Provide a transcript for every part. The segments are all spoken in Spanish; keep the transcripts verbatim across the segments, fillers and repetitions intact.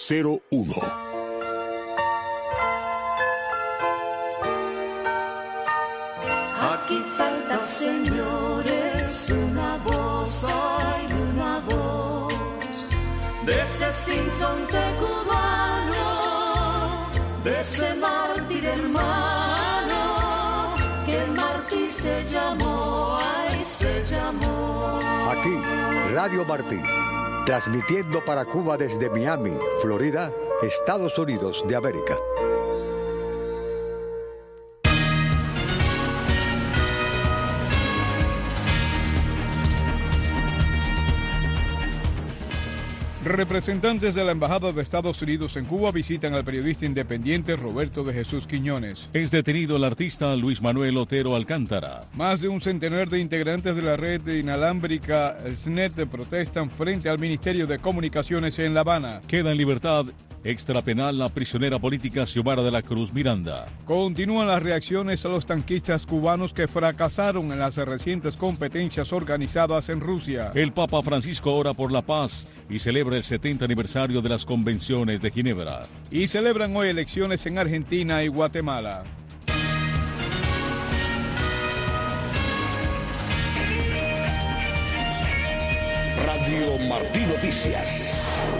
cero uno. Aquí falta, señores, una voz, hay una voz de ese sinsonte cubano, de ese mártir hermano, que el mártir se llamó, ay, se llamó. Aquí, Radio Martí, transmitiendo para Cuba desde Miami, Florida, Estados Unidos de América. Representantes de la Embajada de Estados Unidos en Cuba visitan al periodista independiente Roberto de Jesús Quiñones. Es detenido el artista Luis Manuel Otero Alcántara. Más de un centenar de integrantes de la red inalámbrica S N E T protestan frente al Ministerio de Comunicaciones en La Habana. Queda en libertad extrapenal la prisionera política Xiomara de la Cruz Miranda. Continúan las reacciones a los tanquistas cubanos que fracasaron en las recientes competencias organizadas en Rusia. El Papa Francisco ora por la paz y celebra el setenta aniversario de las convenciones de Ginebra. Y celebran hoy elecciones en Argentina y Guatemala. Radio Martí Noticias.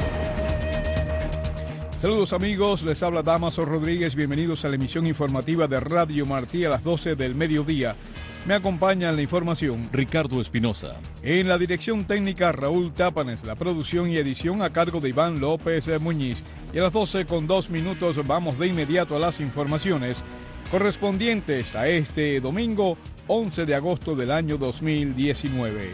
Saludos amigos, les habla Damaso Rodríguez, bienvenidos a la emisión informativa de Radio Martí a las doce del mediodía. Me acompaña en la información Ricardo Espinosa. En la dirección técnica Raúl Tápanes, la producción y edición a cargo de Iván López Muñiz. Y a las doce con dos minutos vamos de inmediato a las informaciones correspondientes a este domingo once de agosto del año dos mil diecinueve.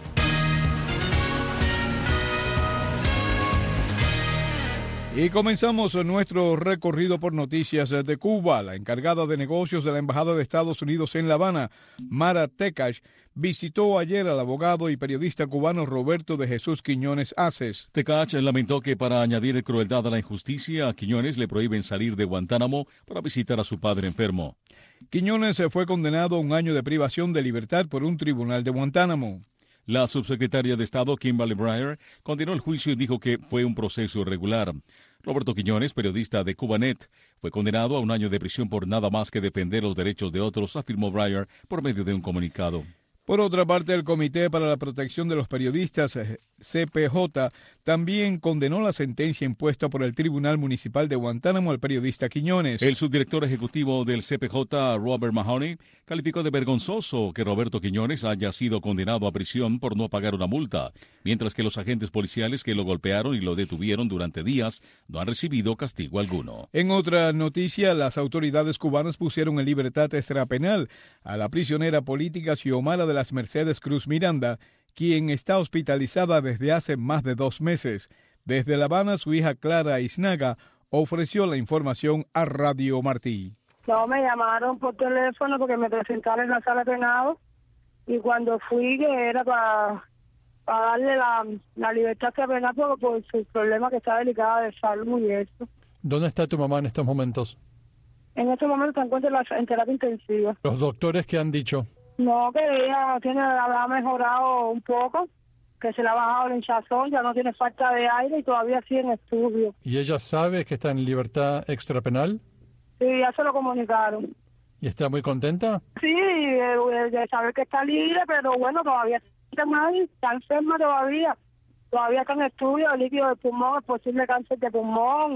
Y comenzamos nuestro recorrido por noticias de Cuba. La encargada de negocios de la Embajada de Estados Unidos en La Habana, Mara Tekash, visitó ayer al abogado y periodista cubano Roberto de Jesús Quiñones Aces. Tekash lamentó que para añadir crueldad a la injusticia, a Quiñones le prohíben salir de Guantánamo para visitar a su padre enfermo. Quiñones fue condenado a un año de privación de libertad por un tribunal de Guantánamo. La subsecretaria de Estado, Kimberly Breyer, condenó el juicio y dijo que fue un proceso irregular. Roberto Quiñones, periodista de Cubanet, fue condenado a un año de prisión por nada más que defender los derechos de otros, afirmó Breyer por medio de un comunicado. Por otra parte, el Comité para la Protección de los Periodistas, C P J, también condenó la sentencia impuesta por el Tribunal Municipal de Guantánamo al periodista Quiñones. El subdirector ejecutivo del C P J, Robert Mahoney, calificó de vergonzoso que Roberto Quiñones haya sido condenado a prisión por no pagar una multa, mientras que los agentes policiales que lo golpearon y lo detuvieron durante días no han recibido castigo alguno. En otra noticia, las autoridades cubanas pusieron en libertad extrapenal a la prisionera política Xiomara de las Mercedes Cruz Miranda, quien está hospitalizada desde hace más de dos meses. Desde La Habana, su hija Clara Iznaga ofreció la información a Radio Martí. No, me llamaron por teléfono porque me presentaron en la sala de penado y cuando fui, que era para, para darle la, la libertad a penal por, por su problema que está delicada de salud y eso. ¿Dónde está tu mamá en estos momentos? En estos momentos se encuentra en, la, en terapia intensiva. ¿Los doctores qué han dicho? No, que ella tiene, ha mejorado un poco, que se le ha bajado el hinchazón, ya no tiene falta de aire y todavía sigue en estudio. ¿Y ella sabe que está en libertad extrapenal? Sí, ya se lo comunicaron. ¿Y está muy contenta? Sí, de, de saber que está libre, pero bueno, todavía está mal, está enferma todavía. Todavía está en estudio, el líquido del pulmón, es posible cáncer de pulmón.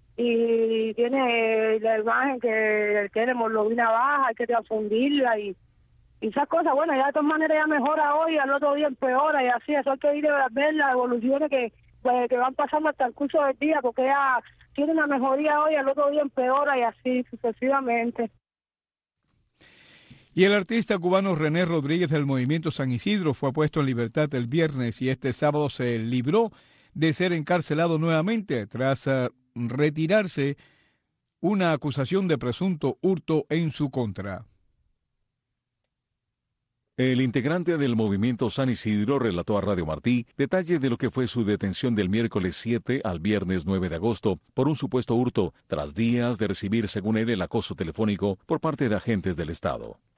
Y tiene la imagen que tiene hemoglobina baja, hay que transfundirla y... Y esas cosas, bueno, ya de todas maneras ya mejora hoy, al otro día empeora y así, eso hay que ir a ver las evoluciones que, pues, que van pasando hasta el curso del día, porque ya tiene una mejoría hoy, al otro día empeora y así sucesivamente. Y el artista cubano René Rodríguez del Movimiento San Isidro fue puesto en libertad el viernes y este sábado se libró de ser encarcelado nuevamente tras uh, retirarse una acusación de presunto hurto en su contra. El integrante del Movimiento San Isidro relató a Radio Martí detalles de lo que fue su detención del miércoles siete al viernes nueve de agosto por un supuesto hurto, tras días de recibir, según él, el acoso telefónico por parte de agentes del Estado.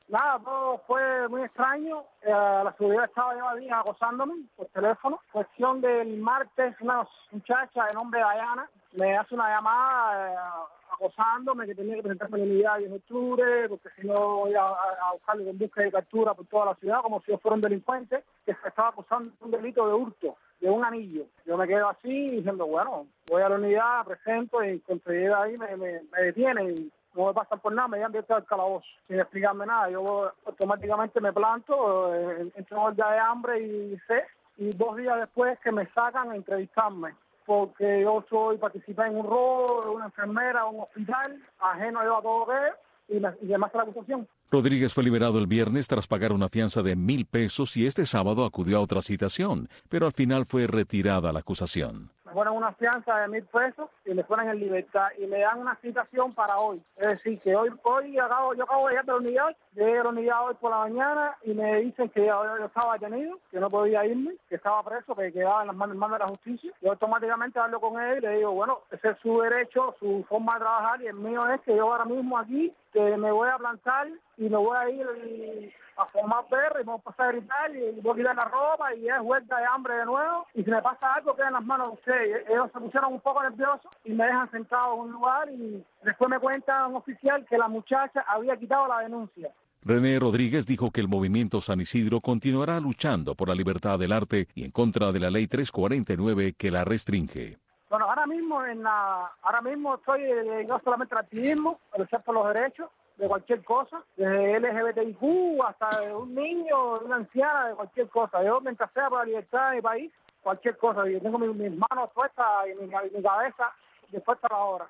Nada, todo fue muy extraño. Eh, la seguridad estaba lleva días acosándome por teléfono. Cuestión del martes, una muchacha de nombre Diana me hace una llamada eh, acosándome que tenía que presentarme en la unidad diez de octubre, porque si no iba a, a buscarle con búsqueda y captura por toda la ciudad, como si yo fuera un delincuente que se estaba acusando de un delito de hurto, de un anillo. Yo me quedo así diciendo, bueno, voy a la unidad, presento y cuando llegue ahí me, me, me detienen. No me pasan por nada, me llevan directo al calabozo, sin explicarme nada. Yo automáticamente me planto, eh, entro en ya de hambre y sed, y dos días después que me sacan a entrevistarme, porque yo soy participé en un robo de una enfermera, un hospital, ajeno yo a todo que y, me, y además la acusación. Rodríguez fue liberado el viernes tras pagar una fianza de mil pesos y este sábado acudió a otra citación, pero al final fue retirada la acusación. Me ponen una fianza de mil pesos y me ponen en libertad y me dan una citación para hoy. Es decir, que hoy, hoy acabo, yo acabo de llegar de la unidad, llegué a la unidad hoy por la mañana y me dicen que yo, yo estaba detenido, que no podía irme, que estaba preso, que quedaba en las manos, en manos de la justicia. Yo automáticamente hablo con él y le digo, bueno, ese es su derecho, su forma de trabajar y el mío es que yo ahora mismo aquí, que me voy a plantar y me voy a ir a formar perro y me voy a pasar a gritar y voy a quitar la ropa y es huelga de hambre de nuevo y si me pasa algo queda en las manos de ustedes. Ellos se pusieron un poco nerviosos y me dejan sentado en un lugar y después me cuenta un oficial que la muchacha había quitado la denuncia. René Rodríguez dijo que el movimiento San Isidro continuará luchando por la libertad del arte y en contra de la ley trescientos cuarenta y nueve que la restringe. Bueno, ahora mismo en la, ahora mismo estoy dedicado solamente al activismo, a luchar por los derechos de cualquier cosa, desde L G B T I Q hasta de un niño, de una anciana, de cualquier cosa. Yo, mientras sea por la libertad de mi país, cualquier cosa. Yo tengo mis, mis manos puestas y mi, mi cabeza dispuesta a la hora.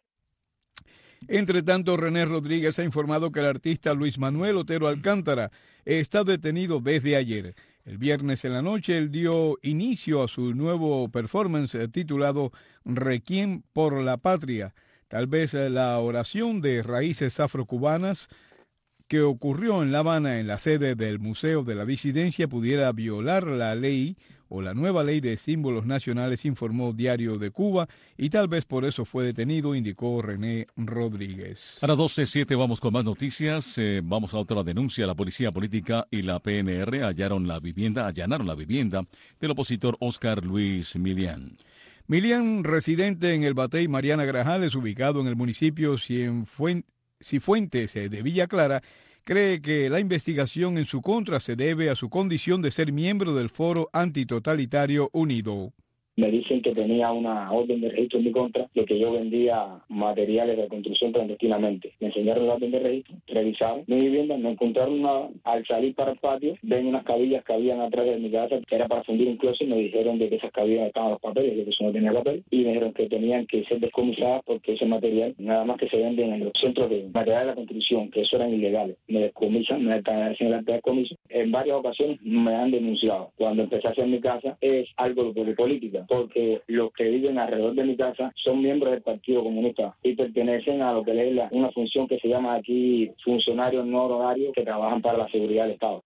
Entre tanto, René Rodríguez ha informado que el artista Luis Manuel Otero Alcántara está detenido desde ayer. El viernes en la noche él dio inicio a su nuevo performance titulado Requiem por la Patria. Tal vez la oración de raíces afrocubanas que ocurrió en La Habana en la sede del Museo de la Disidencia pudiera violar la ley o la nueva ley de símbolos nacionales, informó Diario de Cuba, y tal vez por eso fue detenido, indicó René Rodríguez. A las doce siete vamos con más noticias. Eh, vamos a otra denuncia. La Policía Política y la P N R hallaron la vivienda, allanaron la vivienda del opositor Oscar Luis Milián. Milián, residente en el Batey Mariana Grajales, ubicado en el municipio Cifuentes de Villa Clara, cree que la investigación en su contra se debe a su condición de ser miembro del Foro Antitotalitario Unido. Me dicen que tenía una orden de registro en mi contra de que yo vendía materiales de construcción clandestinamente. Me enseñaron la orden de registro, revisaron mi vivienda, no encontraron nada. Al salir para el patio, ven unas cabillas que habían atrás de mi casa, que era para fundir un closet, y me dijeron de que esas cabillas estaban los papeles, de que eso no tenía papel, y me dijeron que tenían que ser descomisadas porque ese material, nada más que se venden en los centros de material de la construcción, que eso eran ilegales. Me descomisan, me están haciendo el acta de descomiso. En varias ocasiones me han denunciado. Cuando empecé a hacer mi casa, es algo de política, porque los que viven alrededor de mi casa son miembros del Partido Comunista y pertenecen a lo que es la, una función que se llama aquí funcionarios no honorarios que trabajan para la seguridad del Estado.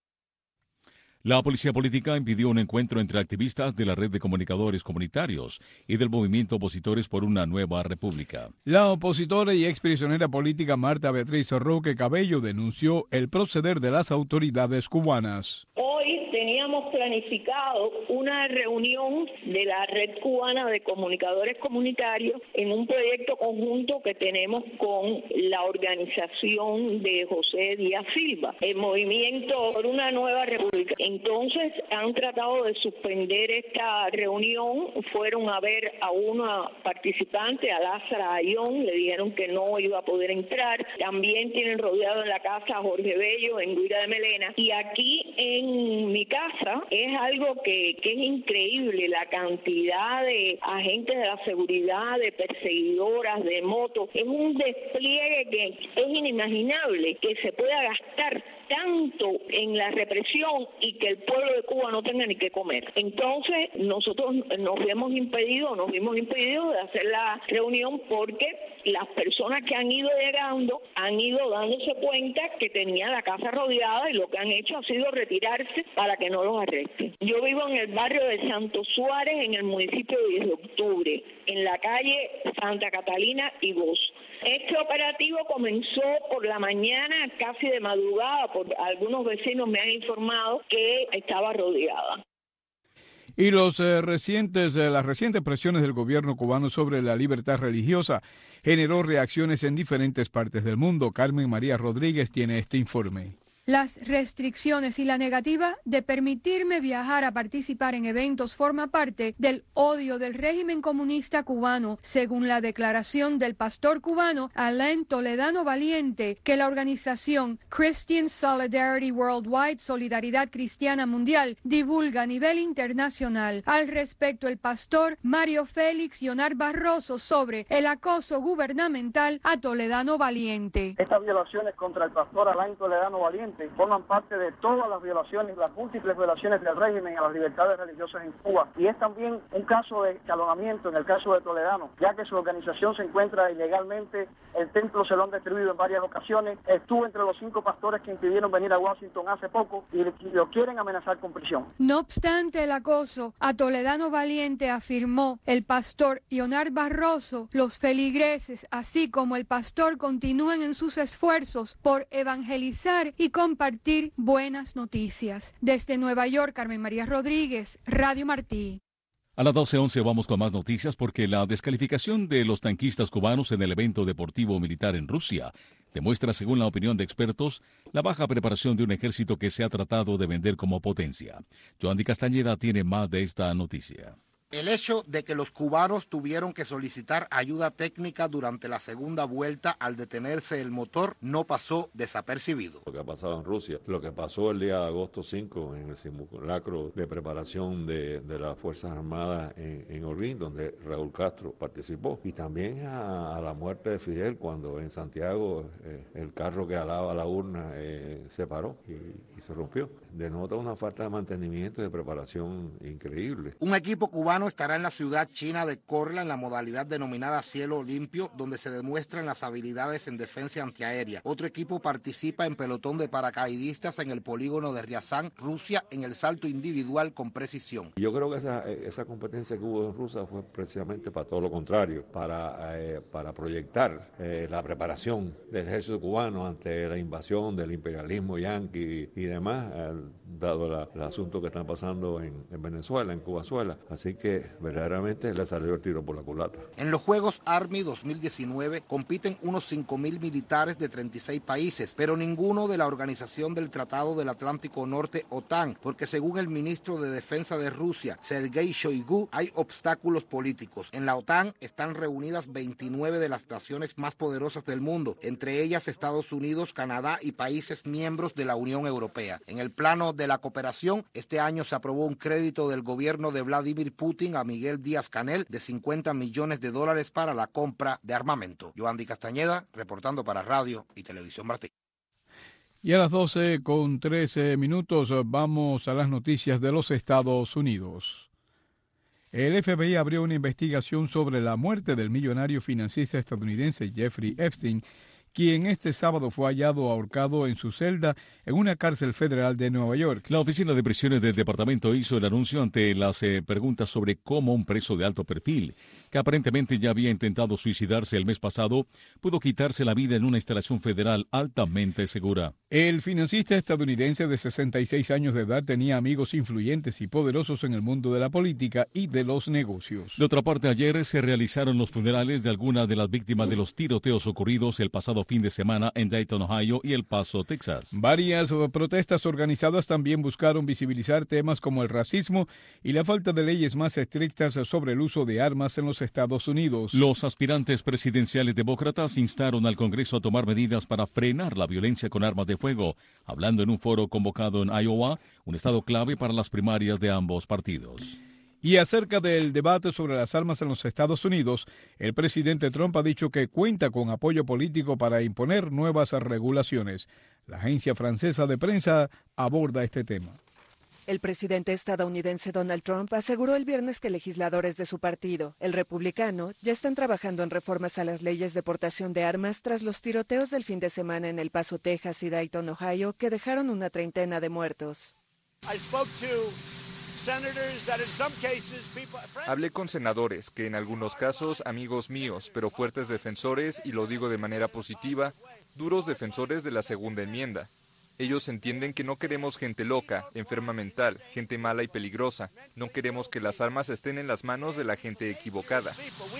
La Policía Política impidió un encuentro entre activistas de la Red de Comunicadores Comunitarios y del Movimiento Opositores por una Nueva República. La opositora y exprisionera política Marta Beatriz Roque Cabello denunció el proceder de las autoridades cubanas. Hoy teníamos planificado una reunión de la Red Cubana de Comunicadores Comunitarios en un proyecto conjunto que tenemos con la organización de José Díaz Silva, el Movimiento por una Nueva República. Entonces han tratado de suspender esta reunión, fueron a ver a una participante, a Lázara Ayón, le dijeron que no iba a poder entrar, también tienen rodeado en la casa a Jorge Bello, en Guira de Melena, y aquí en mi casa es algo que, que es increíble, la cantidad de agentes de la seguridad, de perseguidoras, de motos, es un despliegue que es inimaginable que se pueda gastar tanto en la represión y que el pueblo de Cuba no tenga ni qué comer. Entonces, nosotros nos hemos impedido, nos vimos impedidos de hacer la reunión porque las personas que han ido llegando han ido dándose cuenta que tenían la casa rodeada y lo que han hecho ha sido retirarse para que no los arresten. Yo vivo en el barrio de Santo Suárez, en el municipio de diez de octubre, en la calle Santa Catalina y Voz. Este operativo comenzó por la mañana, casi de madrugada, por algunos vecinos me han informado que estaba rodeada. Y los eh, recientes, eh, las recientes presiones del gobierno cubano sobre la libertad religiosa generó reacciones en diferentes partes del mundo. Carmen María Rodríguez tiene este informe. Las restricciones y la negativa de permitirme viajar a participar en eventos forma parte del odio del régimen comunista cubano, según la declaración del pastor cubano Alain Toledano Valiente, que la organización Christian Solidarity Worldwide, Solidaridad Cristiana Mundial, divulga a nivel internacional. Al respecto, el pastor Mario Félix Leonard Barroso sobre el acoso gubernamental a Toledano Valiente. Estas violaciones contra el pastor Alain Toledano Valiente forman parte de todas las violaciones, las múltiples violaciones del régimen a las libertades religiosas en Cuba. Y es también un caso de escalonamiento en el caso de Toledano, ya que su organización se encuentra ilegalmente, el templo se lo han destruido en varias ocasiones, estuvo entre los cinco pastores que impidieron venir a Washington hace poco y lo quieren amenazar con prisión. No obstante el acoso a Toledano Valiente, afirmó el pastor Leonard Barroso, los feligreses, así como el pastor, continúan en sus esfuerzos por evangelizar y compartir buenas noticias. Desde Nueva York, Carmen María Rodríguez, Radio Martí. A las doce once vamos con más noticias porque la descalificación de los tanquistas cubanos en el evento deportivo militar en Rusia demuestra, según la opinión de expertos, la baja preparación de un ejército que se ha tratado de vender como potencia. Joandy Castañeda tiene más de esta noticia. El hecho de que los cubanos tuvieron que solicitar ayuda técnica durante la segunda vuelta al detenerse el motor no pasó desapercibido. Lo que ha pasado en Rusia, lo que pasó el día de agosto cinco en el simulacro de preparación de, de las Fuerzas Armadas en, en Holguín, donde Raúl Castro participó, y también a, a la muerte de Fidel, cuando en Santiago eh, el carro que alaba la urna eh, se paró y, y se rompió. Denota una falta de mantenimiento y de preparación increíble. Un equipo cubano estará en la ciudad china de Korla en la modalidad denominada Cielo Limpio, donde se demuestran las habilidades en defensa antiaérea. Otro equipo participa en pelotón de paracaidistas en el polígono de Ryazán, Rusia, en el salto individual con precisión. Yo creo que esa, esa competencia que hubo en Rusia fue precisamente para todo lo contrario, para, eh, para proyectar eh, la preparación del ejército cubano ante la invasión del imperialismo yanqui y demás, eh, dado la, el asunto que están pasando en, en Venezuela, en Cubazuela. Así que verdaderamente le salió el tiro por la culata. En los Juegos Army dos mil diecinueve compiten unos cinco mil militares de treinta y seis países, pero ninguno de la Organización del Tratado del Atlántico Norte, OTAN, porque según el ministro de Defensa de Rusia, Sergei Shoigu, hay obstáculos políticos. En la OTAN están reunidas veintinueve de las naciones más poderosas del mundo, entre ellas Estados Unidos, Canadá y países miembros de la Unión Europea. En el plano de la cooperación, este año se aprobó un crédito del gobierno de Vladimir Putin a Miguel Díaz-Canel de cincuenta millones de dólares para la compra de armamento. Joandy Castañeda, reportando para Radio y Televisión Martí. Y a las doce con trece minutos vamos a las noticias de los Estados Unidos. El F B I abrió una investigación sobre la muerte del millonario financista estadounidense Jeffrey Epstein, quien este sábado fue hallado ahorcado en su celda en una cárcel federal de Nueva York. La Oficina de Prisiones del Departamento hizo el anuncio ante las eh, preguntas sobre cómo un preso de alto perfil, que aparentemente ya había intentado suicidarse el mes pasado, pudo quitarse la vida en una instalación federal altamente segura. El financista estadounidense de sesenta y seis años de edad tenía amigos influyentes y poderosos en el mundo de la política y de los negocios. De otra parte, ayer se realizaron los funerales de algunas de las víctimas de los tiroteos ocurridos el pasado fin de semana en Dayton, Ohio y El Paso, Texas. Varias protestas organizadas también buscaron visibilizar temas como el racismo y la falta de leyes más estrictas sobre el uso de armas en los Estados Unidos. Los aspirantes presidenciales demócratas instaron al Congreso a tomar medidas para frenar la violencia con armas de fuego, hablando en un foro convocado en Iowa, un estado clave para las primarias de ambos partidos. Y acerca del debate sobre las armas en los Estados Unidos, el presidente Trump ha dicho que cuenta con apoyo político para imponer nuevas regulaciones. La agencia francesa de prensa aborda este tema. El presidente estadounidense Donald Trump aseguró el viernes que legisladores de su partido, el republicano, ya están trabajando en reformas a las leyes de portación de armas tras los tiroteos del fin de semana en El Paso, Texas y Dayton, Ohio, que dejaron una treintena de muertos. Hablé con senadores que en algunos casos amigos míos, pero fuertes defensores, y lo digo de manera positiva, duros defensores de la segunda enmienda. Ellos entienden que no queremos gente loca, enferma mental, gente mala y peligrosa. No queremos que las armas estén en las manos de la gente equivocada.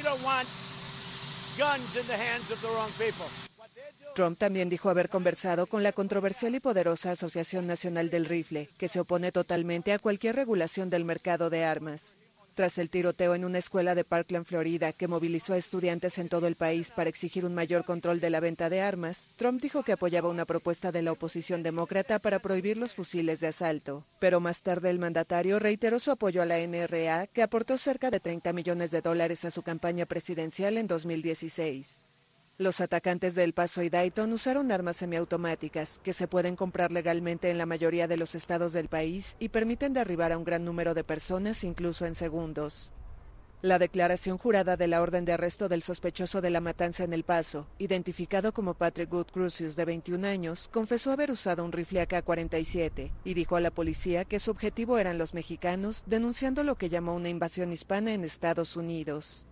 Trump también dijo haber conversado con la controversial y poderosa Asociación Nacional del Rifle, que se opone totalmente a cualquier regulación del mercado de armas. Tras el tiroteo en una escuela de Parkland, Florida, que movilizó a estudiantes en todo el país para exigir un mayor control de la venta de armas, Trump dijo que apoyaba una propuesta de la oposición demócrata para prohibir los fusiles de asalto. Pero más tarde el mandatario reiteró su apoyo a la N R A, que aportó cerca de treinta millones de dólares a su campaña presidencial en dos mil dieciséis. Los atacantes de El Paso y Dayton usaron armas semiautomáticas que se pueden comprar legalmente en la mayoría de los estados del país y permiten derribar a un gran número de personas incluso en segundos. La declaración jurada de la orden de arresto del sospechoso de la matanza en El Paso, identificado como Patrick Wood Crusius, de veintiún años, confesó haber usado un rifle A K cuarenta y siete y dijo a la policía que su objetivo eran los mexicanos, denunciando lo que llamó una invasión hispana en Estados Unidos.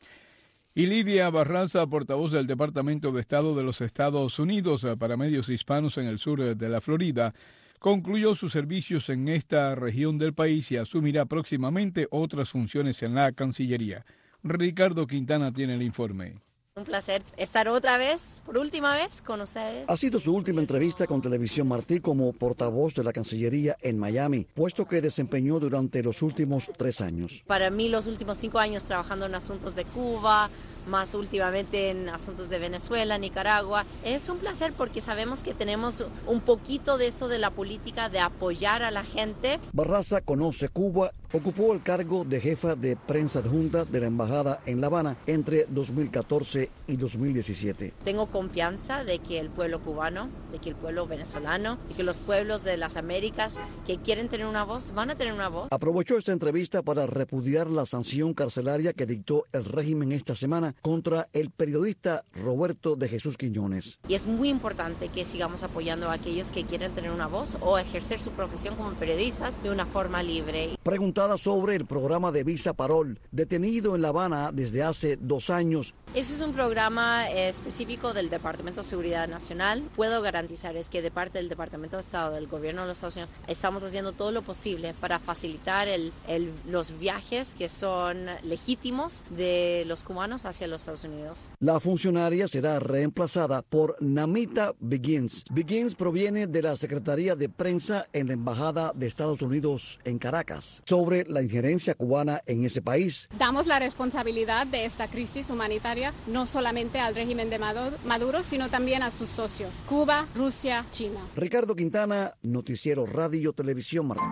Y Lidia Barraza, portavoz del Departamento de Estado de los Estados Unidos para medios hispanos en el sur de la Florida, concluyó sus servicios en esta región del país y asumirá próximamente otras funciones en la Cancillería. Ricardo Quintana tiene el informe. Un placer estar otra vez, por última vez, con ustedes. Ha sido su última entrevista con Televisión Martí como portavoz de la Cancillería en Miami, puesto que desempeñó durante los últimos tres años. Para mí, los últimos cinco años trabajando en asuntos de Cuba, más últimamente en asuntos de Venezuela, Nicaragua. Es un placer porque sabemos que tenemos un poquito de eso de la política, de apoyar a la gente. Barraza conoce Cuba, ocupó el cargo de jefa de prensa adjunta de la Embajada en La Habana entre dos mil catorce y dos mil diecisiete. Tengo confianza de que el pueblo cubano, de que el pueblo venezolano, de que los pueblos de las Américas que quieren tener una voz, van a tener una voz. Aprovechó esta entrevista para repudiar la sanción carcelaria que dictó el régimen esta semana contra el periodista Roberto de Jesús Quiñones. Y es muy importante que sigamos apoyando a aquellos que quieren tener una voz o ejercer su profesión como periodistas de una forma libre. Preguntada sobre el programa de Visa Parol, detenido en La Habana desde hace dos años. Ese es un programa eh, específico del Departamento de Seguridad Nacional. Puedo garantizarles que de parte del Departamento de Estado, del Gobierno de los Estados Unidos, estamos haciendo todo lo posible para facilitar el, el, los viajes que son legítimos de los cubanos hacia los Estados Unidos. La funcionaria será reemplazada por Namita Begins. Begins proviene de la Secretaría de Prensa en la Embajada de Estados Unidos en Caracas sobre la injerencia cubana en ese país. Damos la responsabilidad de esta crisis humanitaria no solamente al régimen de Maduro, sino también a sus socios, Cuba, Rusia, China. Ricardo Quintana, Noticiero Radio Televisión Martí.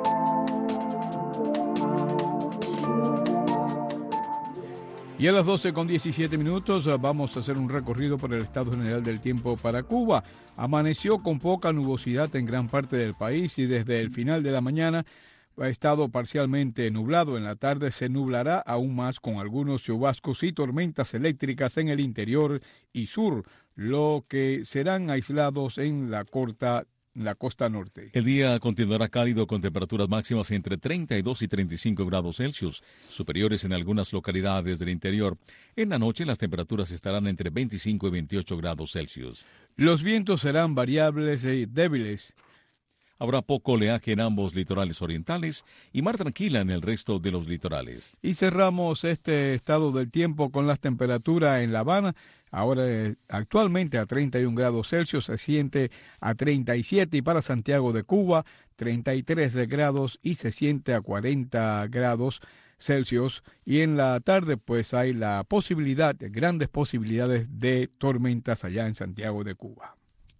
Y a las doce con diecisiete minutos vamos a hacer un recorrido por el estado general del tiempo para Cuba. Amaneció con poca nubosidad en gran parte del país y desde el final de la mañana ha estado parcialmente nublado. En la tarde se nublará aún más con algunos chubascos y tormentas eléctricas en el interior y sur, lo que serán aislados en la corta la costa norte. El día continuará cálido con temperaturas máximas entre treinta y dos y treinta y cinco grados Celsius, superiores en algunas localidades del interior. En la noche las temperaturas estarán entre veinticinco y veintiocho grados Celsius. Los vientos serán variables y débiles. Habrá poco oleaje en ambos litorales orientales y mar tranquila en el resto de los litorales. Y cerramos este estado del tiempo con las temperaturas en La Habana. Ahora eh, actualmente a treinta y un grados Celsius, se siente a treinta y siete, y para Santiago de Cuba treinta y tres grados y se siente a cuarenta grados Celsius. Y en la tarde pues hay la posibilidad, grandes posibilidades de tormentas allá en Santiago de Cuba.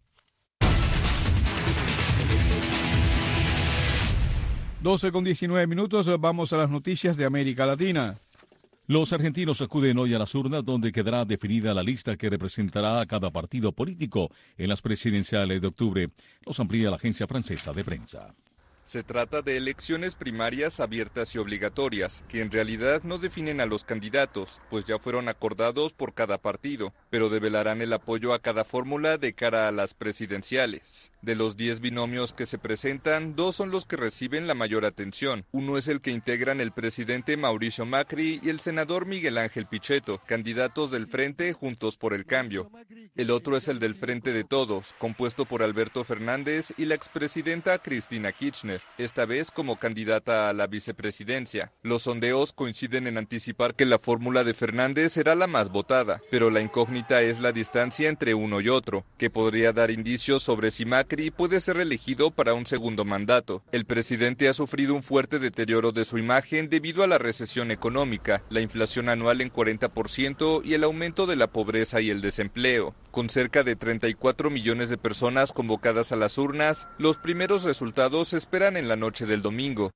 doce con diecinueve minutos, vamos a las noticias de América Latina. Los argentinos acuden hoy a las urnas donde quedará definida la lista que representará a cada partido político en las presidenciales de octubre. Los amplía la agencia francesa de prensa. Se trata de elecciones primarias abiertas y obligatorias, que en realidad no definen a los candidatos, pues ya fueron acordados por cada partido, pero develarán el apoyo a cada fórmula de cara a las presidenciales. De los diez binomios que se presentan, dos son los que reciben la mayor atención. Uno es el que integran el presidente Mauricio Macri y el senador Miguel Ángel Pichetto, candidatos del Frente Juntos por el Cambio. El otro es el del Frente de Todos, compuesto por Alberto Fernández y la expresidenta Cristina Kirchner, esta vez como candidata a la vicepresidencia. Los sondeos coinciden en anticipar que la fórmula de Fernández será la más votada, pero la incógnita es la distancia entre uno y otro, que podría dar indicios sobre si Macri puede ser elegido para un segundo mandato. El presidente ha sufrido un fuerte deterioro de su imagen debido a la recesión económica, la inflación anual en cuarenta por ciento y el aumento de la pobreza y el desempleo. Con cerca de treinta y cuatro millones de personas convocadas a las urnas, los primeros resultados se esperan en la noche del domingo.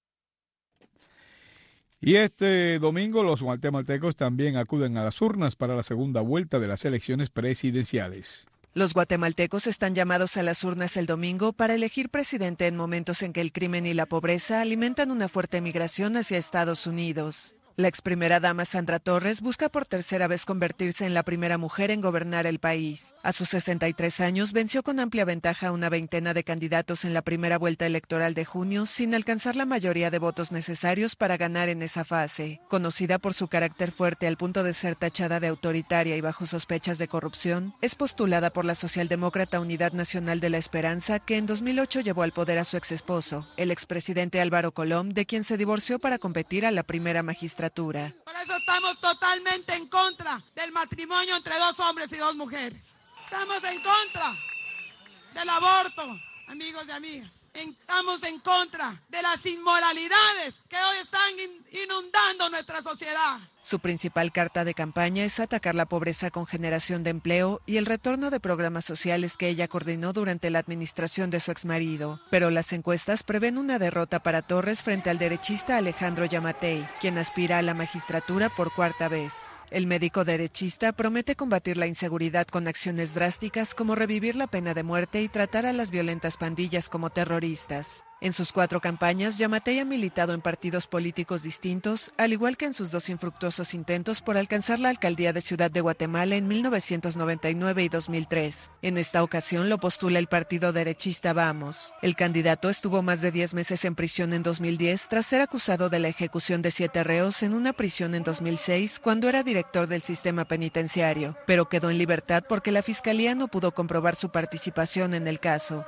Y este domingo los guatemaltecos también acuden a las urnas para la segunda vuelta de las elecciones presidenciales. Los guatemaltecos están llamados a las urnas el domingo para elegir presidente en momentos en que el crimen y la pobreza alimentan una fuerte migración hacia Estados Unidos. La ex primera dama Sandra Torres busca por tercera vez convertirse en la primera mujer en gobernar el país. A sus sesenta y tres años venció con amplia ventaja a una veintena de candidatos en la primera vuelta electoral de junio sin alcanzar la mayoría de votos necesarios para ganar en esa fase. Conocida por su carácter fuerte al punto de ser tachada de autoritaria y bajo sospechas de corrupción, es postulada por la socialdemócrata Unidad Nacional de la Esperanza, que en dos mil ocho llevó al poder a su exesposo, el expresidente Álvaro Colom, de quien se divorció para competir a la primera magistratura. Por eso estamos totalmente en contra del matrimonio entre dos hombres y dos mujeres. Estamos en contra del aborto, amigos y amigas. Estamos en contra de las inmoralidades que hoy están inundando nuestra sociedad. Su principal carta de campaña es atacar la pobreza con generación de empleo y el retorno de programas sociales que ella coordinó durante la administración de su exmarido. Pero las encuestas prevén una derrota para Torres frente al derechista Alejandro Yamatei, quien aspira a la magistratura por cuarta vez. El médico derechista promete combatir la inseguridad con acciones drásticas como revivir la pena de muerte y tratar a las violentas pandillas como terroristas. En sus cuatro campañas, Yamatei ha militado en partidos políticos distintos, al igual que en sus dos infructuosos intentos por alcanzar la alcaldía de Ciudad de Guatemala en mil novecientos noventa y nueve y dos mil tres. En esta ocasión lo postula el partido derechista Vamos. El candidato estuvo más de diez meses en prisión en dos mil diez tras ser acusado de la ejecución de siete reos en una prisión en dos mil seis cuando era director del sistema penitenciario, pero quedó en libertad porque la fiscalía no pudo comprobar su participación en el caso.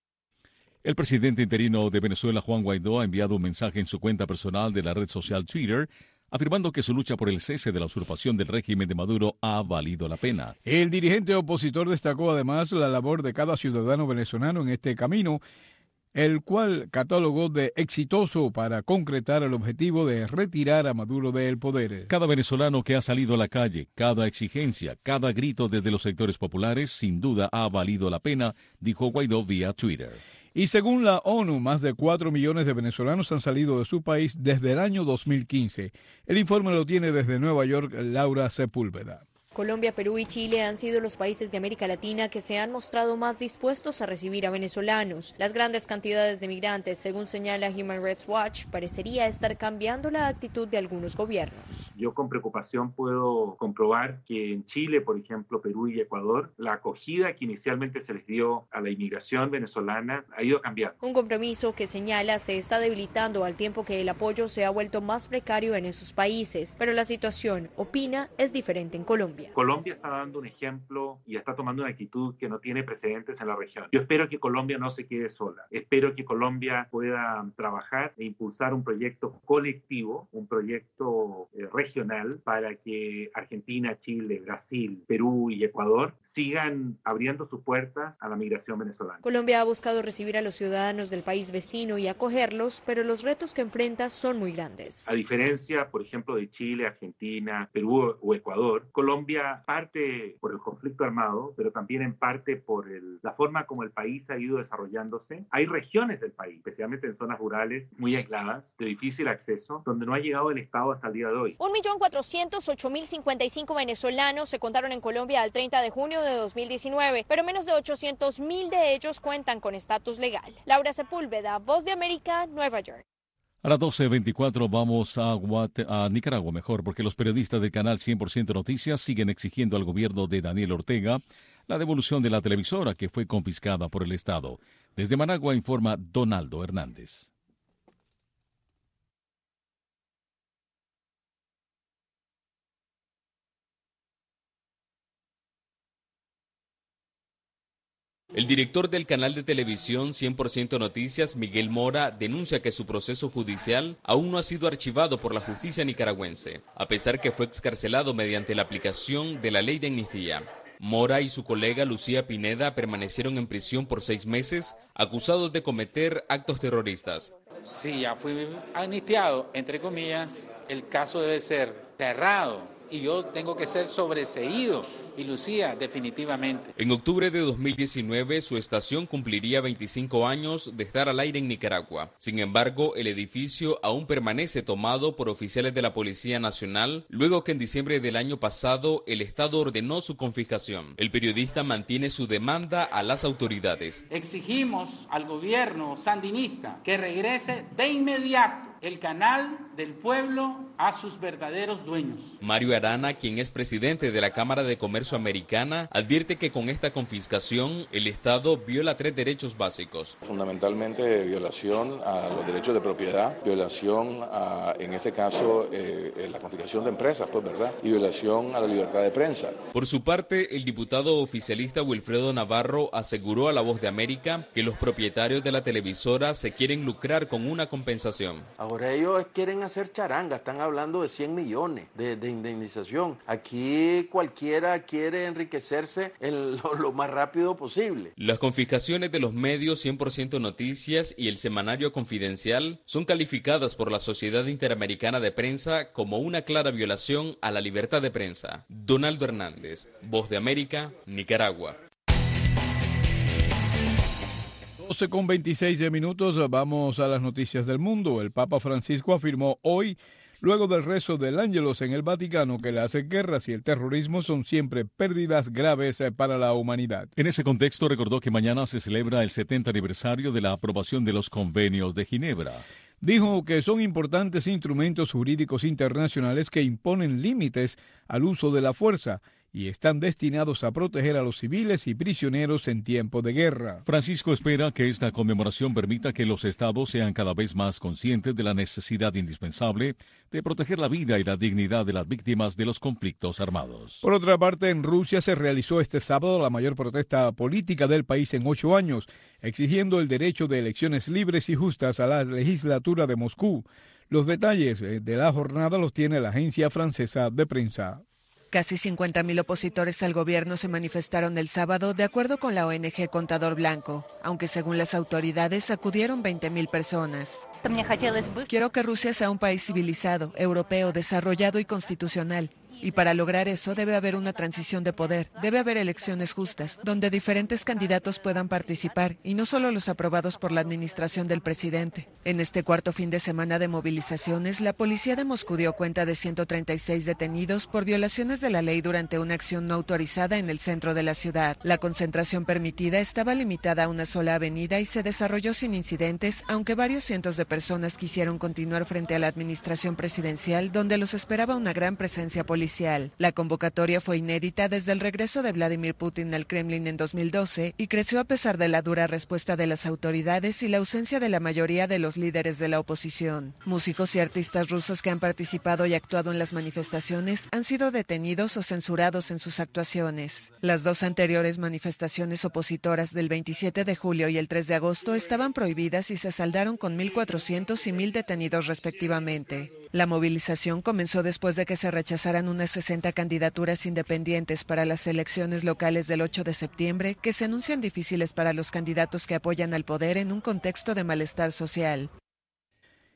El presidente interino de Venezuela, Juan Guaidó, ha enviado un mensaje en su cuenta personal de la red social Twitter, afirmando que su lucha por el cese de la usurpación del régimen de Maduro ha valido la pena. El dirigente opositor destacó además la labor de cada ciudadano venezolano en este camino, el cual catalogó de exitoso para concretar el objetivo de retirar a Maduro del poder. Cada venezolano que ha salido a la calle, cada exigencia, cada grito desde los sectores populares, sin duda ha valido la pena, dijo Guaidó vía Twitter. Y según la ONU, más de cuatro millones de venezolanos han salido de su país desde el año dos mil quince. El informe lo tiene desde Nueva York Laura Sepúlveda. Colombia, Perú y Chile han sido los países de América Latina que se han mostrado más dispuestos a recibir a venezolanos. Las grandes cantidades de migrantes, según señala Human Rights Watch, parecería estar cambiando la actitud de algunos gobiernos. Yo con preocupación puedo comprobar que en Chile, por ejemplo, Perú y Ecuador, la acogida que inicialmente se les dio a la inmigración venezolana ha ido cambiando. Un compromiso que señala se está debilitando al tiempo que el apoyo se ha vuelto más precario en esos países, pero la situación, opina, es diferente en Colombia. Colombia está dando un ejemplo y está tomando una actitud que no tiene precedentes en la región. Yo espero que Colombia no se quede sola. Espero que Colombia pueda trabajar e impulsar un proyecto colectivo, un proyecto eh, regional para que Argentina, Chile, Brasil, Perú y Ecuador sigan abriendo sus puertas a la migración venezolana. Colombia ha buscado recibir a los ciudadanos del país vecino y acogerlos, pero los retos que enfrenta son muy grandes. A diferencia, por ejemplo, de Chile, Argentina, Perú o Ecuador, Colombia Colombia, parte por el conflicto armado, pero también en parte por el, la forma como el país ha ido desarrollándose. Hay regiones del país, especialmente en zonas rurales muy aisladas, de difícil acceso, donde no ha llegado el Estado hasta el día de hoy. un millón cuatrocientos ocho mil cincuenta y cinco venezolanos se contaron en Colombia al treinta de junio de dos mil diecinueve, pero menos de ochocientos mil de ellos cuentan con estatus legal. Laura Sepúlveda, Voz de América, Nueva York. A las doce veinticuatro vamos a, Guate- a Nicaragua, mejor, porque los periodistas del canal cien por ciento Noticias siguen exigiendo al gobierno de Daniel Ortega la devolución de la televisora que fue confiscada por el Estado. Desde Managua informa Donaldo Hernández. El director del canal de televisión cien por ciento Noticias, Miguel Mora, denuncia que su proceso judicial aún no ha sido archivado por la justicia nicaragüense, a pesar que fue excarcelado mediante la aplicación de la ley de amnistía. Mora y su colega Lucía Pineda permanecieron en prisión por seis meses, acusados de cometer actos terroristas. Sí, ya fui amnistiado, entre comillas, el caso debe ser cerrado y yo tengo que ser sobreseído, y Lucía definitivamente. En octubre de dos mil diecinueve, su estación cumpliría veinticinco años de estar al aire en Nicaragua. Sin embargo, el edificio aún permanece tomado por oficiales de la Policía Nacional, luego que en diciembre del año pasado el Estado ordenó su confiscación. El periodista mantiene su demanda a las autoridades. Exigimos al gobierno sandinista que regrese de inmediato el canal del pueblo a sus verdaderos dueños. Mario Arana, quien es presidente de la Cámara de Comercio Americana, advierte que con esta confiscación el Estado viola tres derechos básicos. Fundamentalmente violación a los derechos de propiedad, violación a, en este caso, eh, la confiscación de empresas, pues, ¿verdad? Y violación a la libertad de prensa. Por su parte, el diputado oficialista Wilfredo Navarro aseguró a La Voz de América que los propietarios de la televisora se quieren lucrar con una compensación. Ahora ellos quieren hacer charanga, están hablando de cien millones de, de indemnización. Aquí cualquiera quiere enriquecerse en lo, lo más rápido posible. Las confiscaciones de los medios cien por ciento Noticias y el semanario Confidencial son calificadas por la Sociedad Interamericana de Prensa como una clara violación a la libertad de prensa. Donaldo Hernández, Voz de América, Nicaragua. doce con veintiséis minutos, vamos a las noticias del mundo. El Papa Francisco afirmó hoy, luego del rezo del Ángelus en el Vaticano, que las guerras y el terrorismo son siempre pérdidas graves para la humanidad. En ese contexto recordó que mañana se celebra el setenta aniversario de la aprobación de los convenios de Ginebra. Dijo que son importantes instrumentos jurídicos internacionales que imponen límites al uso de la fuerza y están destinados a proteger a los civiles y prisioneros en tiempo de guerra. Francisco espera que esta conmemoración permita que los estados sean cada vez más conscientes de la necesidad indispensable de proteger la vida y la dignidad de las víctimas de los conflictos armados. Por otra parte, en Rusia se realizó este sábado la mayor protesta política del país en ocho años, exigiendo el derecho de elecciones libres y justas a la legislatura de Moscú. Los detalles de la jornada los tiene la agencia francesa de prensa. Casi cincuenta mil opositores al gobierno se manifestaron el sábado, de acuerdo con la O N G Contador Blanco, aunque según las autoridades acudieron veinte mil personas. Quiero que Rusia sea un país civilizado, europeo, desarrollado y constitucional. Y para lograr eso debe haber una transición de poder, debe haber elecciones justas, donde diferentes candidatos puedan participar, y no solo los aprobados por la administración del presidente. En este cuarto fin de semana de movilizaciones, la policía de Moscú dio cuenta de ciento treinta y seis detenidos por violaciones de la ley durante una acción no autorizada en el centro de la ciudad. La concentración permitida estaba limitada a una sola avenida y se desarrolló sin incidentes, aunque varios cientos de personas quisieron continuar frente a la administración presidencial, donde los esperaba una gran presencia policial. La convocatoria fue inédita desde el regreso de Vladimir Putin al Kremlin en dos mil doce y creció a pesar de la dura respuesta de las autoridades y la ausencia de la mayoría de los líderes de la oposición. Músicos y artistas rusos que han participado y actuado en las manifestaciones han sido detenidos o censurados en sus actuaciones. Las dos anteriores manifestaciones opositoras del veintisiete de julio y el tres de agosto estaban prohibidas y se saldaron con mil cuatrocientos y mil detenidos respectivamente. La movilización comenzó después de que se rechazaran unas sesenta candidaturas independientes para las elecciones locales del ocho de septiembre, que se anuncian difíciles para los candidatos que apoyan al poder en un contexto de malestar social.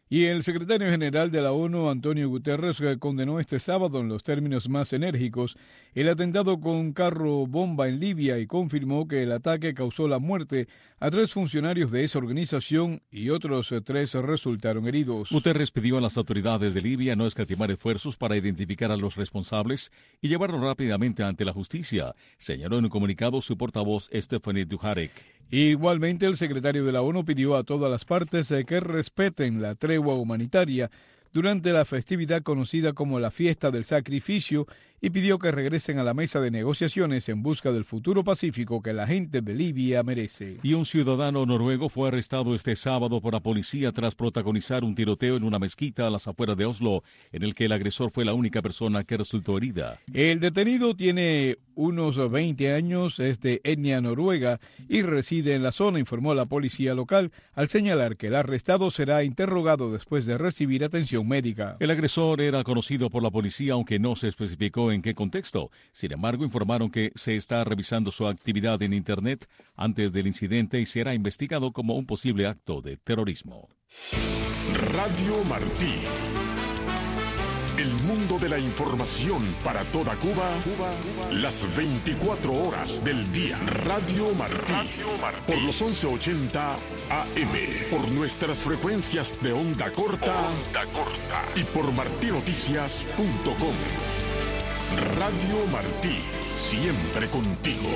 Y el secretario general de la ONU, Antonio Guterres, condenó este sábado en los términos más enérgicos el atentado con carro bomba en Libia y confirmó que el ataque causó la muerte a tres funcionarios de esa organización y otros tres resultaron heridos. Guterres pidió a las autoridades de Libia no escatimar esfuerzos para identificar a los responsables y llevarlos rápidamente ante la justicia, señaló en un comunicado su portavoz Stephanie Dujarric. Igualmente, el secretario de la ONU pidió a todas las partes que respeten la tregua humanitaria durante la festividad conocida como la Fiesta del Sacrificio y pidió que regresen a la mesa de negociaciones en busca del futuro pacífico que la gente de Libia merece. Y un ciudadano noruego fue arrestado este sábado por la policía tras protagonizar un tiroteo en una mezquita a las afueras de Oslo, en el que el agresor fue la única persona que resultó herida. El detenido tiene unos veinte años, es de etnia noruega y reside en la zona, informó la policía local, al señalar que el arrestado será interrogado después de recibir atención médica. El agresor era conocido por la policía, aunque no se especificó en qué contexto. Sin embargo, informaron que se está revisando su actividad en Internet antes del incidente y será investigado como un posible acto de terrorismo. Radio Martí. El mundo de la información para toda Cuba, Cuba, Cuba, las veinticuatro horas del día. Radio Martí. Radio Martí. Por los once ochenta A M. Por nuestras frecuencias de onda corta. Onda corta. Y por martí noticias punto com. Radio Martí. Siempre contigo.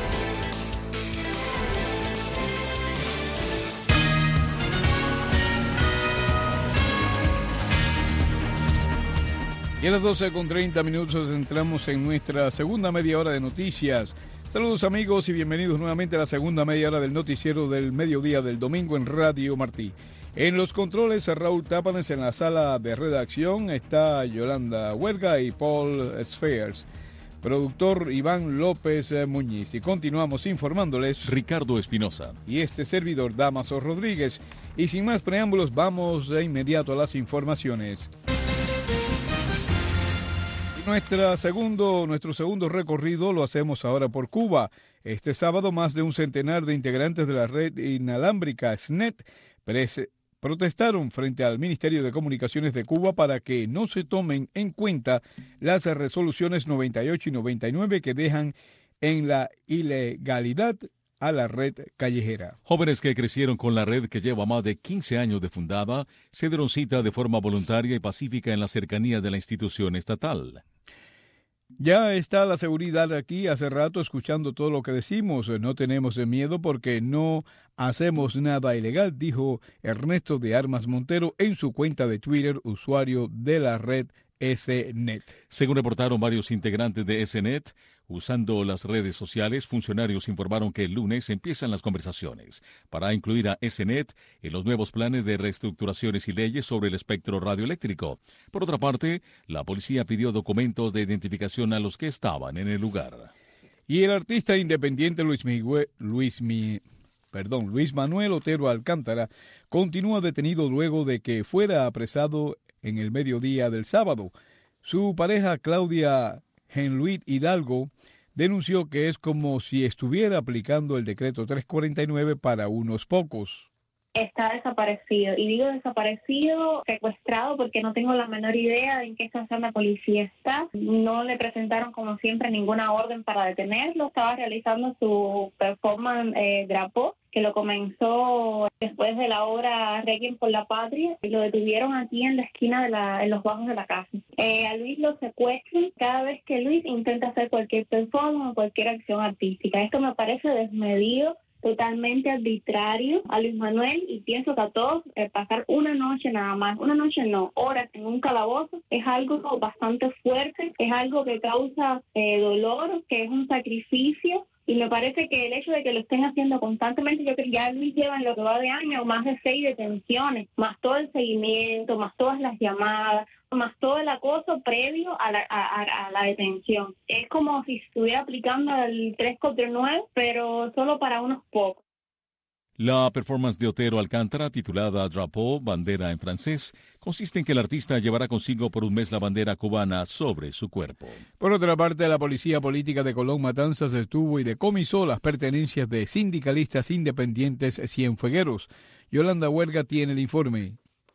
Y a las doce con treinta minutos entramos en nuestra segunda media hora de noticias. Saludos amigos y bienvenidos nuevamente a la segunda media hora del noticiero del mediodía del domingo en Radio Martí. En los controles, Raúl Tápanes, en la sala de redacción está Yolanda Huelga y Paul Sfeers. Productor Iván López Muñiz. Y continuamos informándoles Ricardo Espinosa y este servidor Damaso Rodríguez. Y sin más preámbulos, vamos de inmediato a las informaciones. Nuestra segundo, nuestro segundo recorrido lo hacemos ahora por Cuba. Este sábado, más de un centenar de integrantes de la red inalámbrica S N E T prese, protestaron frente al Ministerio de Comunicaciones de Cuba para que no se tomen en cuenta las resoluciones noventa y ocho y noventa y nueve que dejan en la ilegalidad a la red callejera. Jóvenes que crecieron con la red, que lleva más de quince años de fundada, se dieron cita de forma voluntaria y pacífica en la cercanía de la institución estatal. Ya está la seguridad aquí hace rato escuchando todo lo que decimos. No tenemos miedo porque no hacemos nada ilegal, dijo Ernesto de Armas Montero en su cuenta de Twitter, usuario de la red S N E T. Según reportaron varios integrantes de S N E T, usando las redes sociales, funcionarios informaron que el lunes empiezan las conversaciones para incluir a S N E T en los nuevos planes de reestructuraciones y leyes sobre el espectro radioeléctrico. Por otra parte, la policía pidió documentos de identificación a los que estaban en el lugar. Y el artista independiente Luis Miguel, Luis Mi, perdón, Luis Manuel Otero Alcántara continúa detenido luego de que fuera apresado en el mediodía del sábado. Su pareja Claudia Genluit Hidalgo denunció que es como si estuviera aplicando el decreto trescientos cuarenta y nueve para unos pocos. Está desaparecido, y digo desaparecido, secuestrado, porque no tengo la menor idea de en qué estación la policía está. No le presentaron, como siempre, ninguna orden para detenerlo. Estaba realizando su performance eh, Drapeau, que lo comenzó después de la obra Requiem por la Patria, y lo detuvieron aquí en la esquina de la, en los bajos de la casa. Eh, a Luis lo secuestran cada vez que Luis intenta hacer cualquier performance o cualquier acción artística. Esto me parece desmedido, totalmente arbitrario a Luis Manuel, y pienso que a todos eh, pasar una noche nada más, una noche no, horas en un calabozo, es algo bastante fuerte, es algo que causa eh, dolor, que es un sacrificio. Y me parece que el hecho de que lo estén haciendo constantemente, yo creo que ya Luis lleva en lo que va de año más de seis detenciones, más todo el seguimiento, más todas las llamadas, más todo el acoso previo a la, a, a la detención. Es como si estuviera aplicando el trescientos cuarenta y nueve, pero solo para unos pocos. La performance de Otero Alcántara, titulada Drapeau, bandera en francés, consiste en que el artista llevará consigo por un mes la bandera cubana sobre su cuerpo. Por otra parte, la Policía Política de Colón Matanzas estuvo y decomisó las pertenencias de sindicalistas independientes cienfuegueros. Yolanda Huelga tiene el informe.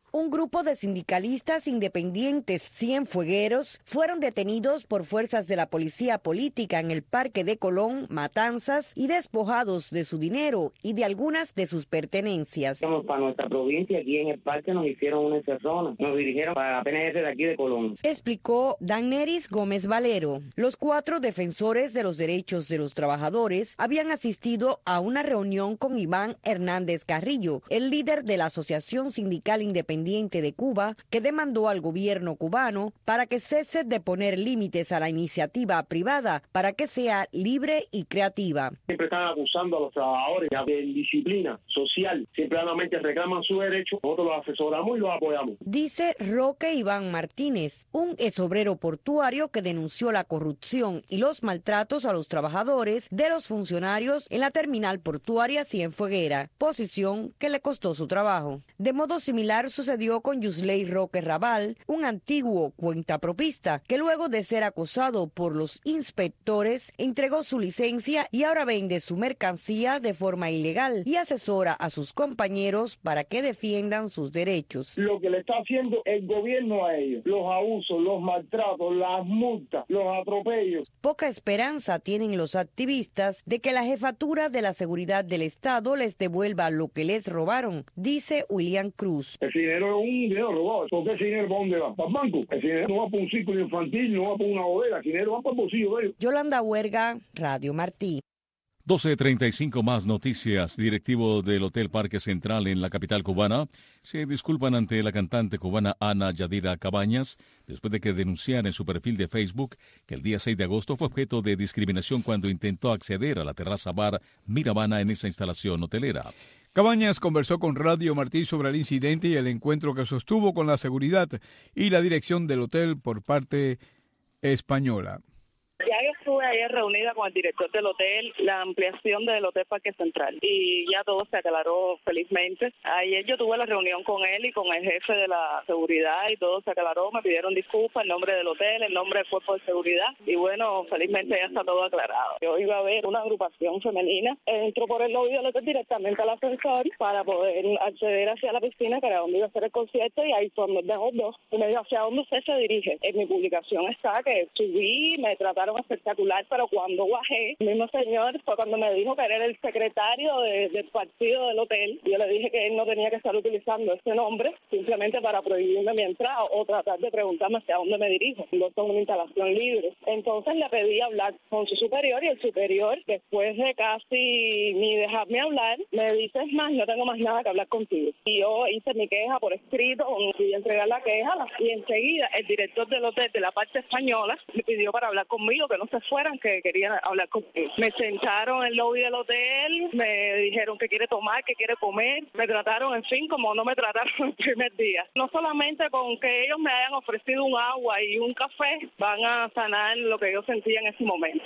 Un grupo de sindicalistas independientes cienfuegueros fueron detenidos por fuerzas de la policía política en el Parque de Colón, Matanzas, y despojados de su dinero y de algunas de sus pertenencias. Para nuestra provincia, aquí en el parque nos hicieron una encerrona, nos dirigieron para la P N S de aquí de Colón. Explicó Daneris Gómez Valero. Los cuatro defensores de los derechos de los trabajadores habían asistido a una reunión con Iván Hernández Carrillo, el líder de la Asociación Sindical Independiente de Cuba, que demandó al gobierno cubano para que cese de poner límites a la iniciativa privada para que sea libre y creativa. Siempre están acusando a los trabajadores de indisciplina social, simplemente reclaman su derecho, nosotros los asesoramos y los apoyamos. Dice Roque Iván Martínez, un exobrero portuario que denunció la corrupción y los maltratos a los trabajadores de los funcionarios en la terminal portuaria Cienfueguera, posición que le costó su trabajo. De modo similar sucedió con Yusley Roque Raval, un antiguo cuentapropista que luego de ser acosado por los inspectores entregó su licencia y ahora vende su mercancía de forma ilegal y asesora a sus compañeros para que defiendan sus derechos. Lo que le está haciendo el gobierno a ellos, los abusos, los maltratos, las multas, los atropellos. Poca esperanza tienen los activistas de que la jefatura de la seguridad del Estado les devuelva lo que les robaron, dice William Cruz. El dinero es un dinero robado. ¿Por qué ese dinero para dónde va? ¿Para el banco? El dinero no va para un círculo infantil, no va para una bodega, el dinero va para el bolsillo de ellos. Yolanda Huerga, Radio Martí. doce treinta y cinco más noticias. Directivos del Hotel Parque Central en la capital cubana se disculpan ante la cantante cubana Ana Yadira Cabañas después de que denunciara en su perfil de Facebook que el día seis de agosto fue objeto de discriminación cuando intentó acceder a la terraza bar Miravana en esa instalación hotelera. Cabañas conversó con Radio Martí sobre el incidente y el encuentro que sostuvo con la seguridad y la dirección del hotel por parte española. Ya yo estuve ayer reunida con el director del hotel, la ampliación del Hotel Parque Central, y ya todo se aclaró felizmente. Ayer yo tuve la reunión con él y con el jefe de la seguridad y todo se aclaró, me pidieron disculpas en nombre del hotel, en nombre del cuerpo de seguridad, y bueno, felizmente ya está todo aclarado. Yo iba a ver una agrupación femenina, entró por el lobby del hotel directamente al ascensor para poder acceder hacia la piscina, que era donde iba a ser el concierto, y ahí fue donde dejó dos. Y me dijo, ¿hacia dónde usted se dirige? En mi publicación está que subí, me trataron espectacular, pero cuando bajé, el mismo señor fue cuando me dijo que era el secretario de, del partido del hotel. Yo le dije que él no tenía que estar utilizando ese nombre simplemente para prohibirme mi entrada o tratar de preguntarme hacia dónde me dirijo. No es una instalación libre. Entonces le pedí hablar con su superior y el superior, después de casi ni dejarme hablar, me dice, es más, no tengo más nada que hablar contigo. Y yo hice mi queja por escrito, fui a entregar la queja y enseguida el director del hotel de la parte española me pidió para hablar conmigo, que no se fueran, que querían hablar conmigo. Me sentaron en el lobby del hotel, me dijeron que quiere tomar, que quiere comer, me trataron, en fin, como no me trataron el primer día. No solamente con que ellos me hayan ofrecido un agua y un café, van a sanar lo que yo sentía en ese momento.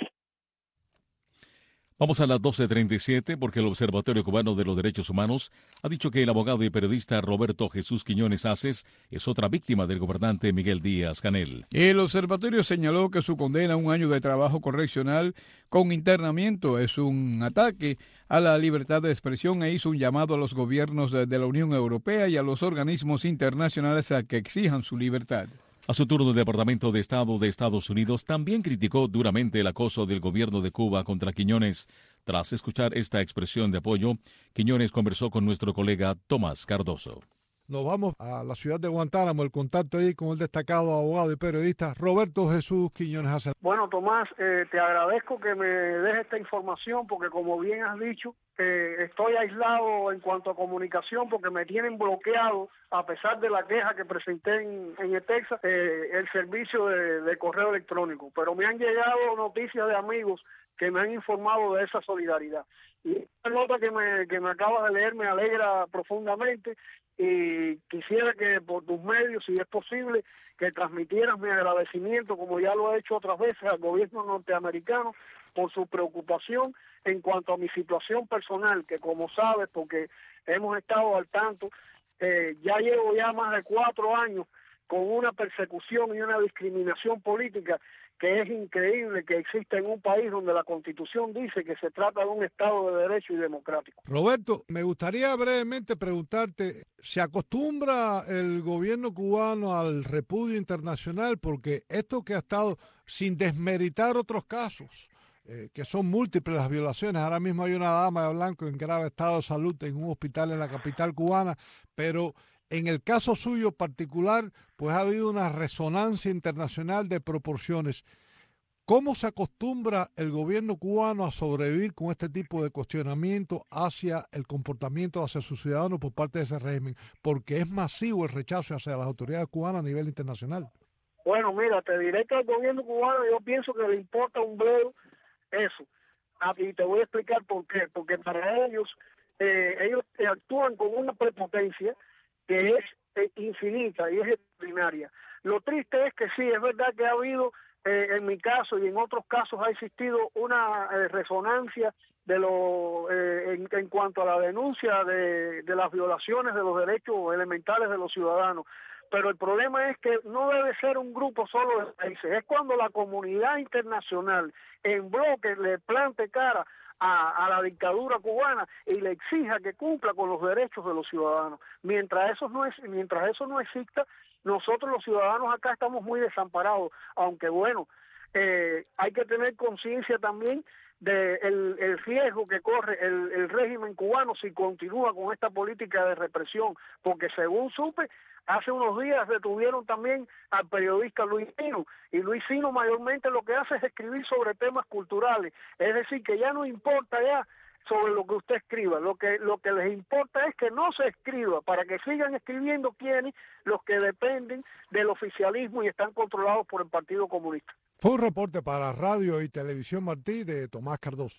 Vamos a las doce treinta y siete porque el Observatorio Cubano de los Derechos Humanos ha dicho que el abogado y periodista Roberto Jesús Quiñones Aces es otra víctima del gobernante Miguel Díaz-Canel. El observatorio señaló que su condena a un año de trabajo correccional con internamiento es un ataque a la libertad de expresión e hizo un llamado a los gobiernos de la Unión Europea y a los organismos internacionales a que exijan su libertad. A su turno, el Departamento de Estado de Estados Unidos también criticó duramente el acoso del gobierno de Cuba contra Quiñones. Tras escuchar esta expresión de apoyo, Quiñones conversó con nuestro colega Tomás Cardoso. Nos vamos a la ciudad de Guantánamo, el contacto ahí con el destacado abogado y periodista Roberto Jesús Quiñones Aces. Bueno, Tomás, eh, te agradezco que me dejes esta información porque, como bien has dicho, eh, estoy aislado en cuanto a comunicación porque me tienen bloqueado, a pesar de la queja que presenté en, en el Texas, eh, el servicio de, de correo electrónico. Pero me han llegado noticias de amigos que me han informado de esa solidaridad. Y esta nota que me, que me acabas de leer me alegra profundamente y quisiera que por tus medios, si es posible, que transmitieras mi agradecimiento, como ya lo he hecho otras veces, al gobierno norteamericano por su preocupación en cuanto a mi situación personal, que como sabes, porque hemos estado al tanto, eh, ya llevo ya más de cuatro años con una persecución y una discriminación política que es increíble que exista en un país donde la Constitución dice que se trata de un Estado de derecho y democrático. Roberto, me gustaría brevemente preguntarte, ¿se acostumbra el gobierno cubano al repudio internacional? Porque esto que ha estado, sin desmeritar otros casos, eh, que son múltiples las violaciones, ahora mismo hay una dama de blanco en grave estado de salud en un hospital en la capital cubana, pero en el caso suyo particular, pues ha habido una resonancia internacional de proporciones. ¿Cómo se acostumbra el gobierno cubano a sobrevivir con este tipo de cuestionamiento hacia el comportamiento hacia sus ciudadanos por parte de ese régimen? Porque es masivo el rechazo hacia las autoridades cubanas a nivel internacional. Bueno, mira, te diré que al gobierno cubano yo pienso que le importa un bledo eso. Ah, y te voy a explicar por qué. Porque para ellos, eh, ellos actúan con una prepotencia que es eh, infinita y es extraordinaria. Lo triste es que sí, es verdad que ha habido, eh, en mi caso y en otros casos, ha existido una eh, resonancia de lo eh, en, en cuanto a la denuncia de, de las violaciones de los derechos elementales de los ciudadanos. Pero el problema es que no debe ser un grupo solo de países, es cuando la comunidad internacional en bloque le plante cara A, a la dictadura cubana y le exija que cumpla con los derechos de los ciudadanos. Mientras eso no es, mientras eso no exista, nosotros los ciudadanos acá estamos muy desamparados, aunque bueno, eh, hay que tener conciencia también de el, el riesgo que corre el, el régimen cubano si continúa con esta política de represión, porque según supe, hace unos días detuvieron también al periodista Luis Sino, y Luis Sino mayormente lo que hace es escribir sobre temas culturales, es decir, que ya no importa ya sobre lo que usted escriba, lo que lo que les importa es que no se escriba, para que sigan escribiendo quienes, los que dependen del oficialismo y están controlados por el Partido Comunista. Fue un reporte para Radio y Televisión Martí de Tomás Cardoso.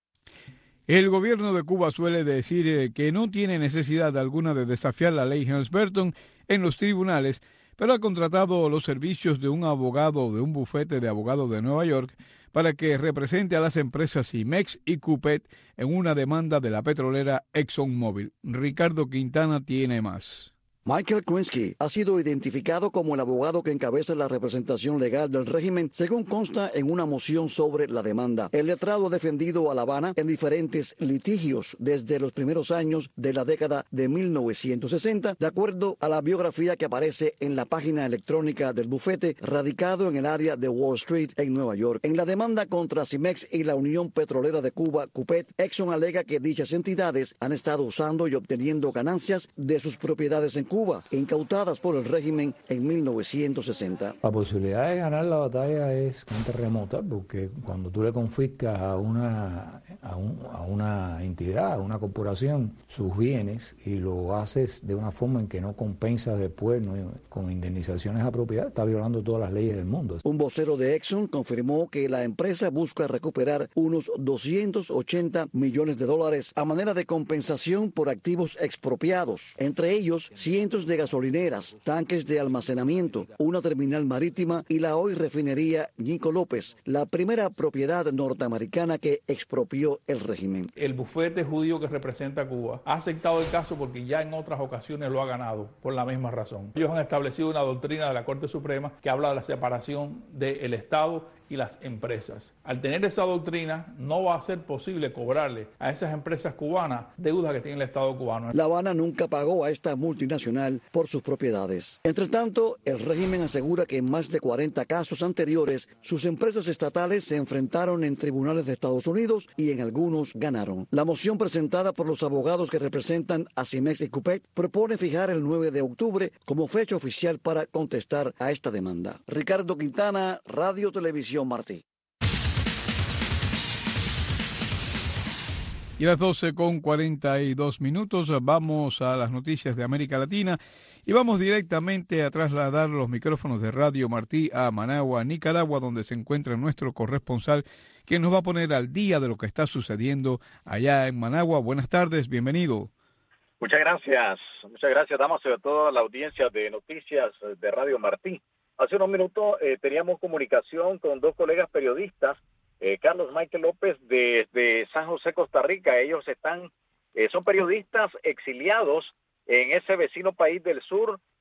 El gobierno de Cuba suele decir eh, que no tiene necesidad alguna de desafiar la ley Helms-Burton en los tribunales, pero ha contratado los servicios de un abogado de un bufete de abogados de Nueva York para que represente a las empresas Cimex y Cupet en una demanda de la petrolera ExxonMobil. Ricardo Quintana tiene más. Michael Krinsky ha sido identificado como el abogado que encabeza la representación legal del régimen, según consta en una moción sobre la demanda. El letrado ha defendido a La Habana en diferentes litigios desde los primeros años de la década de mil novecientos sesenta, de acuerdo a la biografía que aparece en la página electrónica del bufete, radicado en el área de Wall Street, en Nueva York. En la demanda contra Cimex y la Unión Petrolera de Cuba, Cupet, Exxon alega que dichas entidades han estado usando y obteniendo ganancias de sus propiedades en Cuba. Cuba, incautadas por el régimen en mil novecientos sesenta. La posibilidad de ganar la batalla es bastante remota, porque cuando tú le confiscas a una, a, un, a una entidad, a una corporación, sus bienes y lo haces de una forma en que no compensas después, ¿no?, con indemnizaciones apropiadas, está violando todas las leyes del mundo. Un vocero de Exxon confirmó que la empresa busca recuperar unos doscientos ochenta millones de dólares a manera de compensación por activos expropiados, entre ellos cientos de gasolineras, tanques de almacenamiento, una terminal marítima y la hoy refinería Nico López, la primera propiedad norteamericana que expropió el régimen. El bufete judío que representa a Cuba ha aceptado el caso porque ya en otras ocasiones lo ha ganado por la misma razón. Ellos han establecido una doctrina de la Corte Suprema que habla de la separación del Estado y las empresas. Al tener esa doctrina, no va a ser posible cobrarle a esas empresas cubanas deudas que tiene el Estado cubano. La Habana nunca pagó a esta multinacional por sus propiedades. Entre tanto, el régimen asegura que en más de cuarenta casos anteriores, sus empresas estatales se enfrentaron en tribunales de Estados Unidos y en algunos ganaron. La moción presentada por los abogados que representan a Cimex y Cupet propone fijar el nueve de octubre como fecha oficial para contestar a esta demanda. Ricardo Quintana, Radio Televisión Martí. Y a las doce con cuarenta y dos minutos vamos a las noticias de América Latina y vamos directamente a trasladar los micrófonos de Radio Martí a Managua, Nicaragua, donde se encuentra nuestro corresponsal, quien nos va a poner al día de lo que está sucediendo allá en Managua. Buenas tardes, bienvenido. Muchas gracias, muchas gracias, damas, a toda la audiencia de noticias de Radio Martí. Hace unos minutos eh, teníamos comunicación con dos colegas periodistas, eh, Carlos Michael López desde San José, Costa Rica. Ellos están, eh, son periodistas exiliados en ese vecino país del sur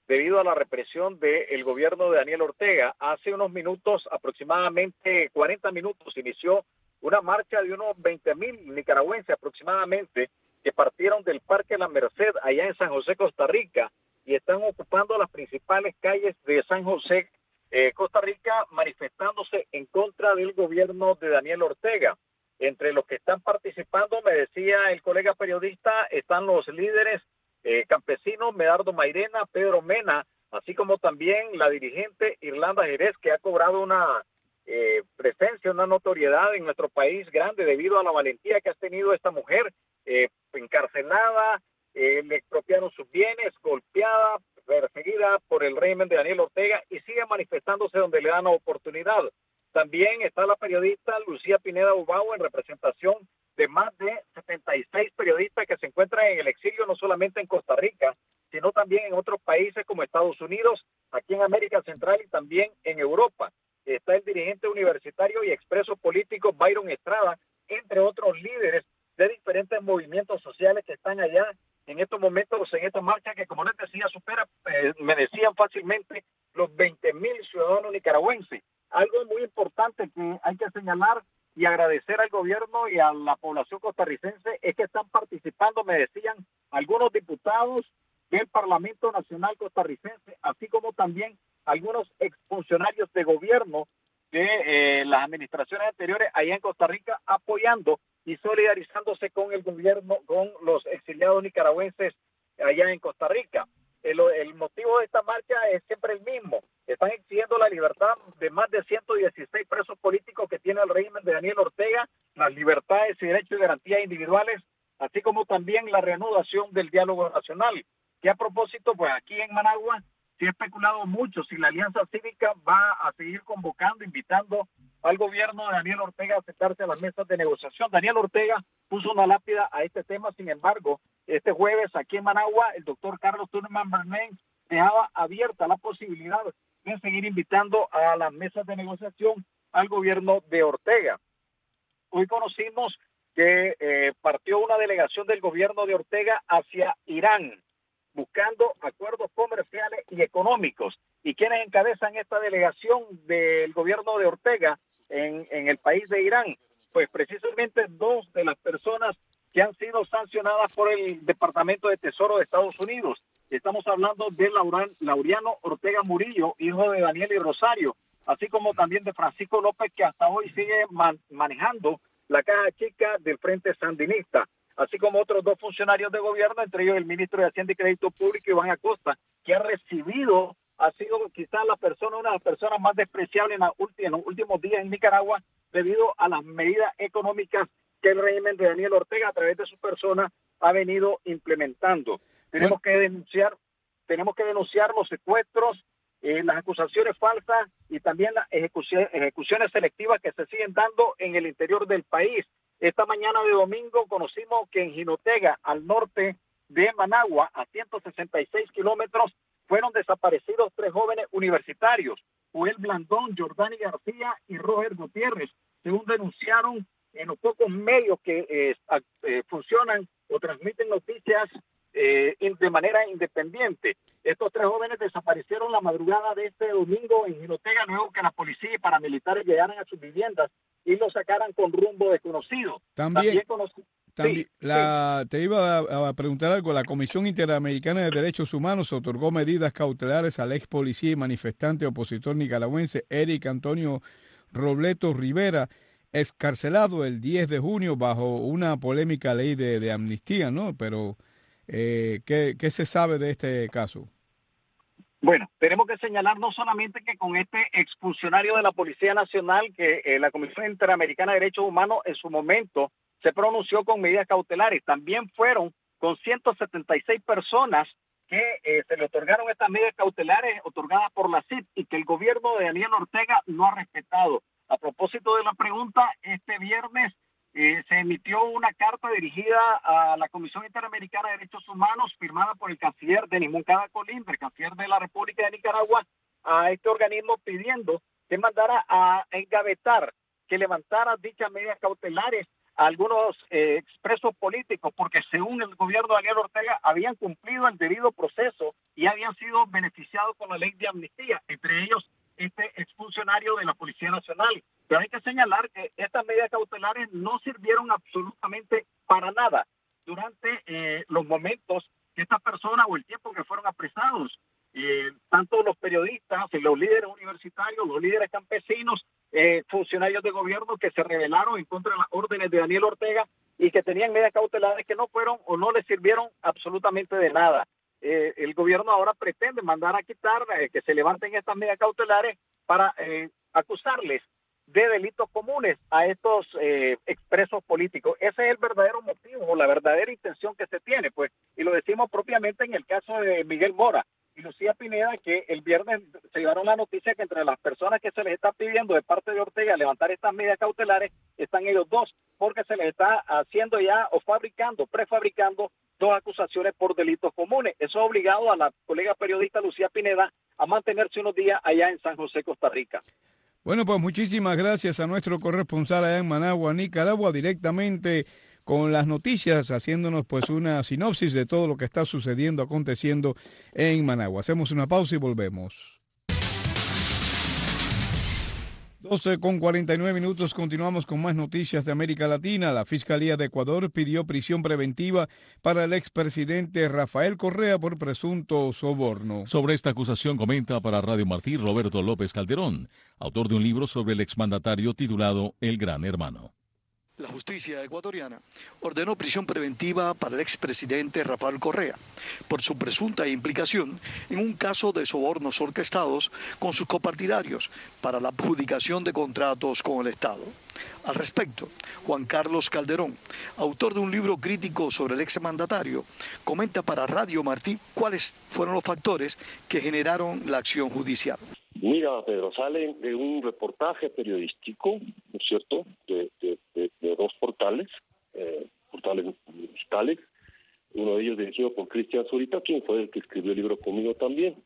debido a la represión del gobierno de Daniel Ortega. Hace unos minutos, aproximadamente cuarenta minutos, inició una marcha de unos veinte mil nicaragüenses aproximadamente que partieron del Parque La Merced allá en San José, Costa Rica, y están ocupando las principales calles de San José, eh, Costa Rica, manifestándose en contra del gobierno de Daniel Ortega. Entre los que están participando, me decía el colega periodista, están los líderes eh, campesinos, Medardo Mairena, Pedro Mena, así como también la dirigente Irlanda Jerez, que ha cobrado una eh, presencia, una notoriedad en nuestro país grande debido a la valentía que ha tenido esta mujer, eh, encarcelada, eh, le expropiaron sus bienes, golpeada, perseguida por el régimen de Daniel Ortega, y sigue manifestándose donde le dan la oportunidad. También está la periodista Lucía Pineda Ubao en representación de más de setenta y seis periodistas que se encuentran en el exilio, no solamente en Costa Rica, sino también en otros países como Estados Unidos, aquí en América Central y también en Europa. Está el dirigente universitario y expreso político Byron Estrada, entre otros líderes de diferentes movimientos sociales que están allá en estos momentos, en esta marcha que, como les decía, supera, eh, me decían fácilmente, los veinte mil ciudadanos nicaragüenses. Algo muy importante que hay que señalar y agradecer al gobierno y a la población costarricense es que están participando, me decían, algunos diputados del Parlamento Nacional costarricense, así como también algunos exfuncionarios de gobierno de eh, las administraciones anteriores allá en Costa Rica, apoyando y solidarizándose con el gobierno, con los exiliados nicaragüenses allá en Costa Rica. El, el motivo de esta marcha es siempre el mismo. Están exigiendo la libertad de más de ciento dieciséis presos políticos que tiene el régimen de Daniel Ortega, las libertades y derechos y garantías individuales, así como también la reanudación del diálogo nacional. Que a propósito, pues aquí en Managua se ha especulado mucho si la Alianza Cívica va a seguir convocando, invitando al gobierno de Daniel Ortega a sentarse a las mesas de negociación. Daniel Ortega puso una lápida a este tema, sin embargo, este jueves aquí en Managua, el doctor Carlos Turman Bernén dejaba abierta la posibilidad de seguir invitando a las mesas de negociación al gobierno de Ortega. Hoy conocimos que eh, partió una delegación del gobierno de Ortega hacia Irán, buscando acuerdos comerciales y económicos. ¿Y quiénes encabezan esta delegación del gobierno de Ortega en, en el país de Irán? Pues precisamente dos de las personas que han sido sancionadas por el Departamento de Tesoro de Estados Unidos. Estamos hablando de Lauran, Laureano Ortega Murillo, hijo de Daniel y Rosario, así como también de Francisco López, que hasta hoy sigue man, manejando la caja chica del Frente Sandinista, así como otros dos funcionarios de gobierno, entre ellos el ministro de Hacienda y Crédito Público, Iván Acosta, que ha recibido, ha sido quizás la persona, una de las personas más despreciables en, la ulti, en los últimos días en Nicaragua, debido a las medidas económicas que el régimen de Daniel Ortega, a través de su persona, ha venido implementando. Tenemos que denunciar, tenemos que denunciar los secuestros, eh, las acusaciones falsas y también las ejecuciones, ejecuciones selectivas que se siguen dando en el interior del país. Esta mañana de domingo conocimos que en Jinotega, al norte de Managua, a ciento sesenta y seis kilómetros, fueron desaparecidos tres jóvenes universitarios, Joel Blandón, Jordani García y Roger Gutiérrez, según denunciaron en los pocos medios que eh, eh, funcionan o transmiten noticias eh, de manera independiente. Estos tres jóvenes desaparecieron la madrugada de este domingo en Jinotega, luego que la policía y paramilitares llegaran a sus viviendas y los sacaran con rumbo desconocido. También, También, conoc- también sí, la, sí. te iba a, a preguntar algo. La Comisión Interamericana de Derechos Humanos otorgó medidas cautelares al ex policía y manifestante opositor nicaragüense Eric Antonio Robleto Rivera, excarcelado el diez de junio bajo una polémica ley de, de amnistía, ¿no? Pero, eh, ¿qué, ¿qué se sabe de este caso? Bueno, tenemos que señalar no solamente que con este exfuncionario de la Policía Nacional, que eh, la Comisión Interamericana de Derechos Humanos en su momento se pronunció con medidas cautelares, también fueron con ciento setenta y seis personas que eh, se le otorgaron estas medidas cautelares otorgadas por la C I D y que el gobierno de Daniel Ortega no ha respetado. A propósito de la pregunta, este viernes eh, se emitió una carta dirigida a la Comisión Interamericana de Derechos Humanos, firmada por el canciller Denis Moncada Colín, el canciller de la República de Nicaragua, a este organismo pidiendo que mandara a engavetar, que levantara dichas medidas cautelares a algunos eh, expresos políticos, porque según el gobierno de Daniel Ortega habían cumplido el debido proceso y habían sido beneficiados con la ley de amnistía, entre ellos este exfuncionario de la Policía Nacional. Pero hay que señalar que estas medidas cautelares no sirvieron absolutamente para nada durante eh, los momentos que estas personas o el tiempo que fueron apresados. Eh, tanto los periodistas, los líderes universitarios, los líderes campesinos, eh, funcionarios de gobierno que se rebelaron en contra de las órdenes de Daniel Ortega y que tenían medidas cautelares que no fueron o no les sirvieron absolutamente de nada. Eh, el gobierno ahora pretende mandar a quitar, eh, que se levanten estas medidas cautelares para eh, acusarles de delitos comunes a estos eh, expresos políticos. Ese es el verdadero motivo o la verdadera intención que se tiene, pues, y lo decimos propiamente en el caso de Miguel Mora y Lucía Pineda, que el viernes se llevaron la noticia que entre las personas que se les está pidiendo de parte de Ortega levantar estas medidas cautelares están ellos dos, porque se les está haciendo ya o fabricando, prefabricando dos acusaciones por delitos comunes. Eso ha obligado a la colega periodista Lucía Pineda a mantenerse unos días allá en San José, Costa Rica. Bueno, pues muchísimas gracias a nuestro corresponsal allá en Managua, Nicaragua, directamente con las noticias, haciéndonos pues una sinopsis de todo lo que está sucediendo, aconteciendo en Managua. Hacemos una pausa y volvemos. doce con cuarenta y nueve minutos, continuamos con más noticias de América Latina. La Fiscalía de Ecuador pidió prisión preventiva para el expresidente Rafael Correa por presunto soborno. Sobre esta acusación comenta para Radio Martí Roberto López Calderón, autor de un libro sobre el exmandatario titulado El Gran Hermano. La justicia ecuatoriana ordenó prisión preventiva para el expresidente Rafael Correa por su presunta implicación en un caso de sobornos orquestados con sus copartidarios para la adjudicación de contratos con el Estado. Al respecto, Juan Carlos Calderón, autor de un libro crítico sobre el exmandatario, comenta para Radio Martí cuáles fueron los factores que generaron la acción judicial. Mira, Pedro, sale de un reportaje periodístico, ¿no es cierto?, de, de, de, de dos portales, eh, portales digitales, uno de ellos dirigido por Cristian Zurita, quien fue el que escribió el libro conmigo también,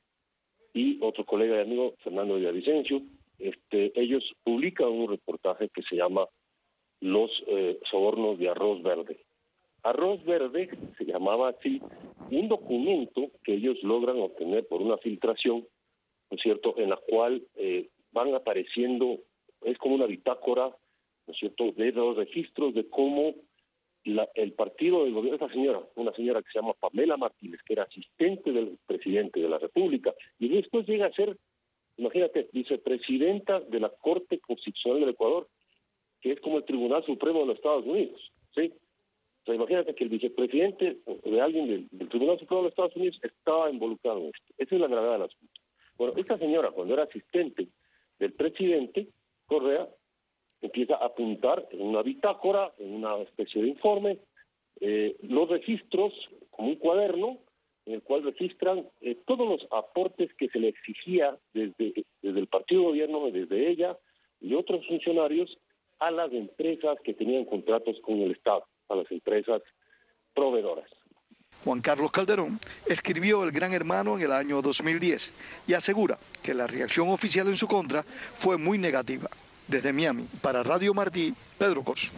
y otro colega y amigo, Fernando Villavicencio. Este, ellos publican un reportaje que se llama Los eh, sobornos de Arroz Verde. Arroz Verde se llamaba así, un documento que ellos logran obtener por una filtración, ¿no es cierto?, en la cual eh, van apareciendo, es como una bitácora, ¿no es cierto?, de los registros de cómo la, el partido del gobierno, esta señora, una señora que se llama Pamela Martínez, que era asistente del presidente de la República, y después llega a ser, imagínate, vicepresidenta de la Corte Constitucional del Ecuador, que es como el Tribunal Supremo de los Estados Unidos, ¿sí? O sea, imagínate que el vicepresidente de alguien del, del Tribunal Supremo de los Estados Unidos estaba involucrado en esto. Esa es la gravedad del asunto. Bueno, esta señora, cuando era asistente del presidente Correa, empieza a apuntar en una bitácora, en una especie de informe, eh, los registros, como un cuaderno, en el cual registran eh, todos los aportes que se le exigía desde, desde el partido de gobierno, desde ella y otros funcionarios, a las empresas que tenían contratos con el Estado, a las empresas proveedoras. Juan Carlos Calderón escribió El Gran Hermano en el año dos mil diez y asegura que la reacción oficial en su contra fue muy negativa. Desde Miami, para Radio Martí, Pedro Corso.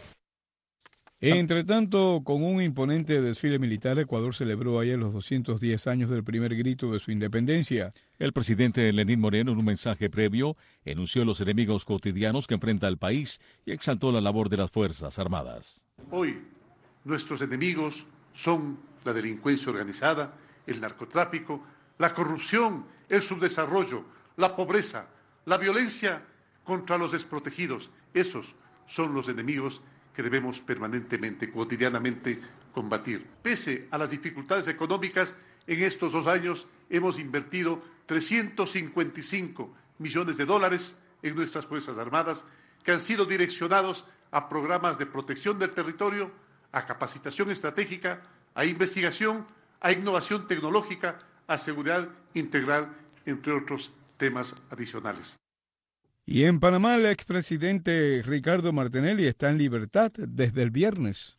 Entre tanto, con un imponente desfile militar, Ecuador celebró ayer los doscientos diez años del primer grito de su independencia. El presidente Lenín Moreno, en un mensaje previo, enunció los enemigos cotidianos que enfrenta el país y exaltó la labor de las Fuerzas Armadas. Hoy, nuestros enemigos son la delincuencia organizada, el narcotráfico, la corrupción, el subdesarrollo, la pobreza, la violencia contra los desprotegidos. Esos son los enemigos que debemos permanentemente, cotidianamente combatir. Pese a las dificultades económicas, en estos dos años hemos invertido trescientos cincuenta y cinco millones de dólares en nuestras Fuerzas Armadas, que han sido direccionados a programas de protección del territorio, a capacitación estratégica, a investigación, a innovación tecnológica, a seguridad integral, entre otros temas adicionales. Y en Panamá, el expresidente Ricardo Martinelli está en libertad desde el viernes.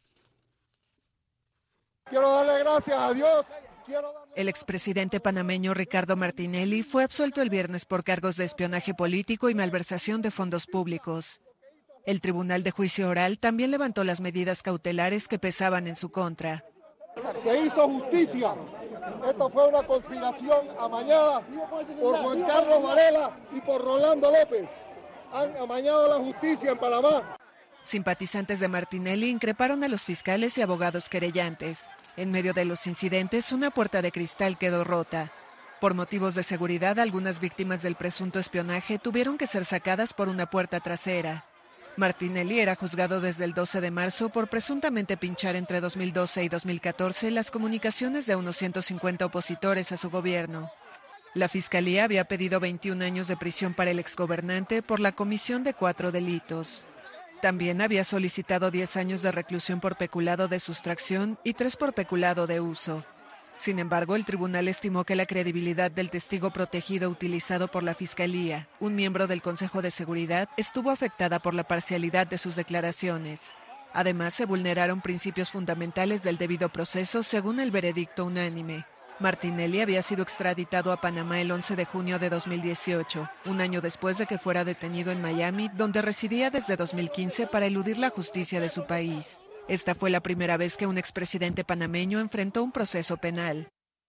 Quiero darle gracias a Dios. Quiero darle... El expresidente panameño Ricardo Martinelli fue absuelto el viernes por cargos de espionaje político y malversación de fondos públicos. El Tribunal de Juicio Oral también levantó las medidas cautelares que pesaban en su contra. Se hizo justicia. Esto fue una conspiración amañada por Juan Carlos Varela y por Rolando López. Han amañado la justicia en Panamá. Simpatizantes de Martinelli increparon a los fiscales y abogados querellantes. En medio de los incidentes, una puerta de cristal quedó rota. Por motivos de seguridad, algunas víctimas del presunto espionaje tuvieron que ser sacadas por una puerta trasera. Martinelli era juzgado desde el doce de marzo por presuntamente pinchar entre dos mil doce y dos mil catorce las comunicaciones de unos ciento cincuenta opositores a su gobierno. La Fiscalía había pedido veintiún años de prisión para el exgobernante por la comisión de cuatro delitos. También había solicitado diez años de reclusión por peculado de sustracción y tres por peculado de uso. Sin embargo, el tribunal estimó que la credibilidad del testigo protegido utilizado por la Fiscalía, un miembro del Consejo de Seguridad, estuvo afectada por la parcialidad de sus declaraciones. Además, se vulneraron principios fundamentales del debido proceso según el veredicto unánime. Martinelli había sido extraditado a Panamá el once de junio de dos mil dieciocho, un año después de que fuera detenido en Miami, donde residía desde dos mil quince para eludir la justicia de su país. Esta fue la primera vez que un expresidente panameño enfrentó un proceso penal.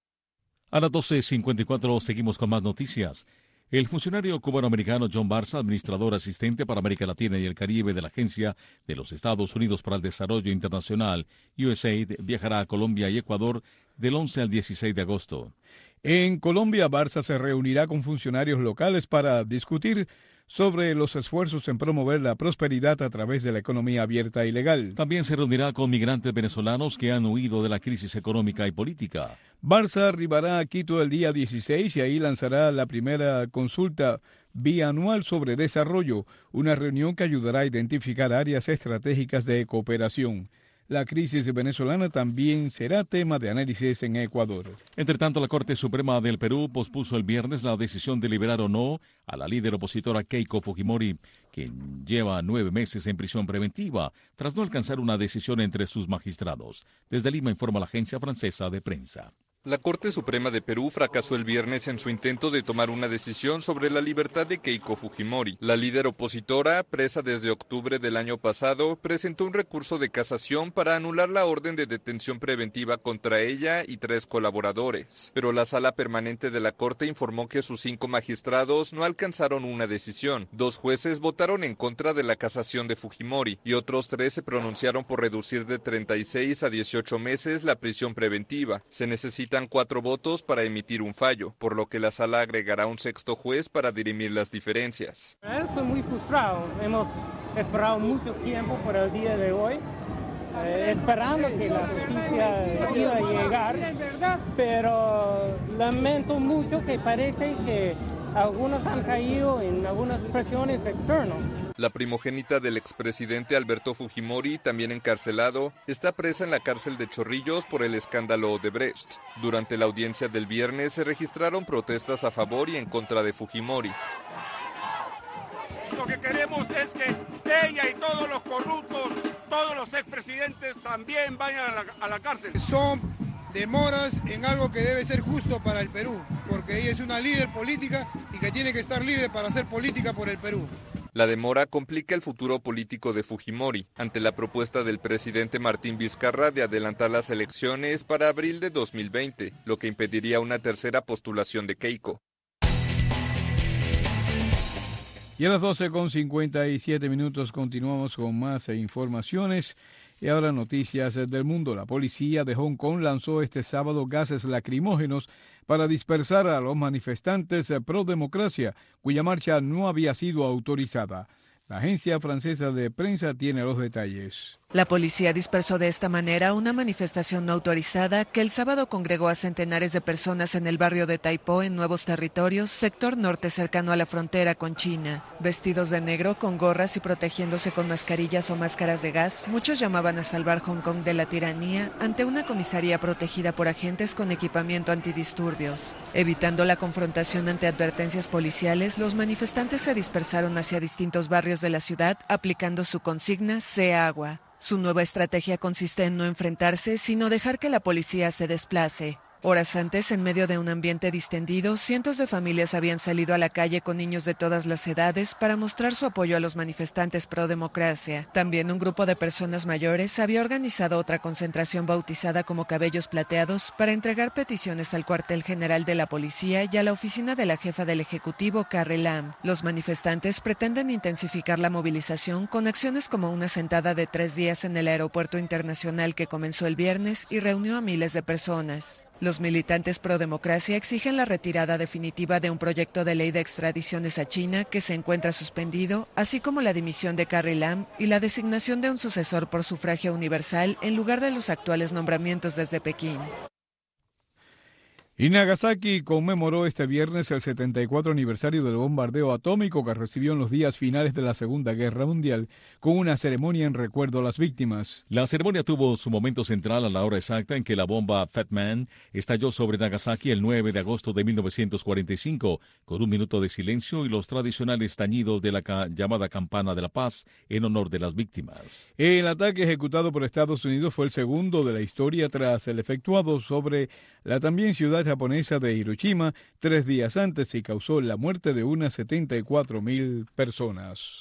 A las doce cincuenta y cuatro seguimos con más noticias. El funcionario cubano-americano John Barza, administrador asistente para América Latina y el Caribe de la Agencia de los Estados Unidos para el Desarrollo Internacional, U S A I D, viajará a Colombia y Ecuador del once al dieciséis de agosto. En Colombia, Barza se reunirá con funcionarios locales para discutir sobre los esfuerzos en promover la prosperidad a través de la economía abierta y legal. También se reunirá con migrantes venezolanos que han huido de la crisis económica y política. Barza arribará a Quito el día dieciséis y ahí lanzará la primera consulta bianual sobre desarrollo, una reunión que ayudará a identificar áreas estratégicas de cooperación. La crisis venezolana también será tema de análisis en Ecuador. Entre tanto, la Corte Suprema del Perú pospuso el viernes la decisión de liberar o no a la líder opositora Keiko Fujimori, quien lleva nueve meses en prisión preventiva tras no alcanzar una decisión entre sus magistrados. Desde Lima informa la agencia francesa de prensa. La Corte Suprema de Perú fracasó el viernes en su intento de tomar una decisión sobre la libertad de Keiko Fujimori. La líder opositora, presa desde octubre del año pasado, presentó un recurso de casación para anular la orden de detención preventiva contra ella y tres colaboradores. Pero la Sala Permanente de la Corte informó que sus cinco magistrados no alcanzaron una decisión. Dos jueces votaron en contra de la casación de Fujimori y otros tres se pronunciaron por reducir de treinta y seis a dieciocho meses la prisión preventiva. Se necesita cuatro votos para emitir un fallo, por lo que la sala agregará un sexto juez para dirimir las diferencias. Estoy muy frustrado. Hemos esperado mucho tiempo por el día de hoy, eh, esperando que la justicia iba a llegar, pero lamento mucho que parece que algunos han caído en algunas presiones externas. La primogénita del expresidente Alberto Fujimori, también encarcelado, está presa en la cárcel de Chorrillos por el escándalo Odebrecht. Durante la audiencia del viernes se registraron protestas a favor y en contra de Fujimori. Lo que queremos es que ella y todos los corruptos, todos los expresidentes también vayan a la, a la cárcel. Son demoras en algo que debe ser justo para el Perú, porque ella es una líder política y que tiene que estar libre para hacer política por el Perú. La demora complica el futuro político de Fujimori, ante la propuesta del presidente Martín Vizcarra de adelantar las elecciones para abril de dos mil veinte, lo que impediría una tercera postulación de Keiko. Y a las doce con cincuenta y siete minutos continuamos con más informaciones. Y ahora noticias del mundo. La policía de Hong Kong lanzó este sábado gases lacrimógenos para dispersar a los manifestantes pro democracia, cuya marcha no había sido autorizada. La agencia francesa de prensa tiene los detalles. La policía dispersó de esta manera una manifestación no autorizada que el sábado congregó a centenares de personas en el barrio de Tai Po, en Nuevos Territorios, sector norte cercano a la frontera con China. Vestidos de negro, con gorras y protegiéndose con mascarillas o máscaras de gas, muchos llamaban a salvar Hong Kong de la tiranía ante una comisaría protegida por agentes con equipamiento antidisturbios. Evitando la confrontación ante advertencias policiales, los manifestantes se dispersaron hacia distintos barrios de la ciudad, aplicando su consigna "Sé agua". Su nueva estrategia consiste en no enfrentarse, sino dejar que la policía se desplace. Horas antes, en medio de un ambiente distendido, cientos de familias habían salido a la calle con niños de todas las edades para mostrar su apoyo a los manifestantes pro democracia. También un grupo de personas mayores había organizado otra concentración bautizada como Cabellos Plateados para entregar peticiones al cuartel general de la policía y a la oficina de la jefa del Ejecutivo, Carrie Lam. Los manifestantes pretenden intensificar la movilización con acciones como una sentada de tres días en el aeropuerto internacional que comenzó el viernes y reunió a miles de personas. Los militantes pro democracia exigen la retirada definitiva de un proyecto de ley de extradiciones a China que se encuentra suspendido, así como la dimisión de Carrie Lam y la designación de un sucesor por sufragio universal en lugar de los actuales nombramientos desde Pekín. Y Nagasaki conmemoró este viernes el setenta y cuatro aniversario del bombardeo atómico que recibió en los días finales de la Segunda Guerra Mundial, con una ceremonia en recuerdo a las víctimas. La ceremonia tuvo su momento central a la hora exacta en que la bomba Fat Man estalló sobre Nagasaki el nueve de agosto de mil novecientos cuarenta y cinco, con un minuto de silencio y los tradicionales tañidos de la ca- llamada Campana de la Paz en honor de las víctimas. El ataque ejecutado por Estados Unidos fue el segundo de la historia tras el efectuado sobre la también ciudad japonesa de Hiroshima tres días antes y causó la muerte de unas setenta y cuatro mil personas.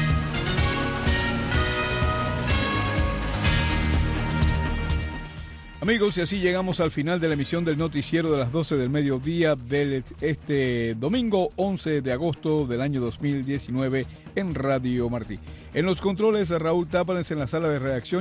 Amigos, y así llegamos al final de la emisión del noticiero de las doce del mediodía de este domingo once de agosto del año dos mil diecinueve en Radio Martí. En los controles, Raúl Tápanes, en la sala de redacción.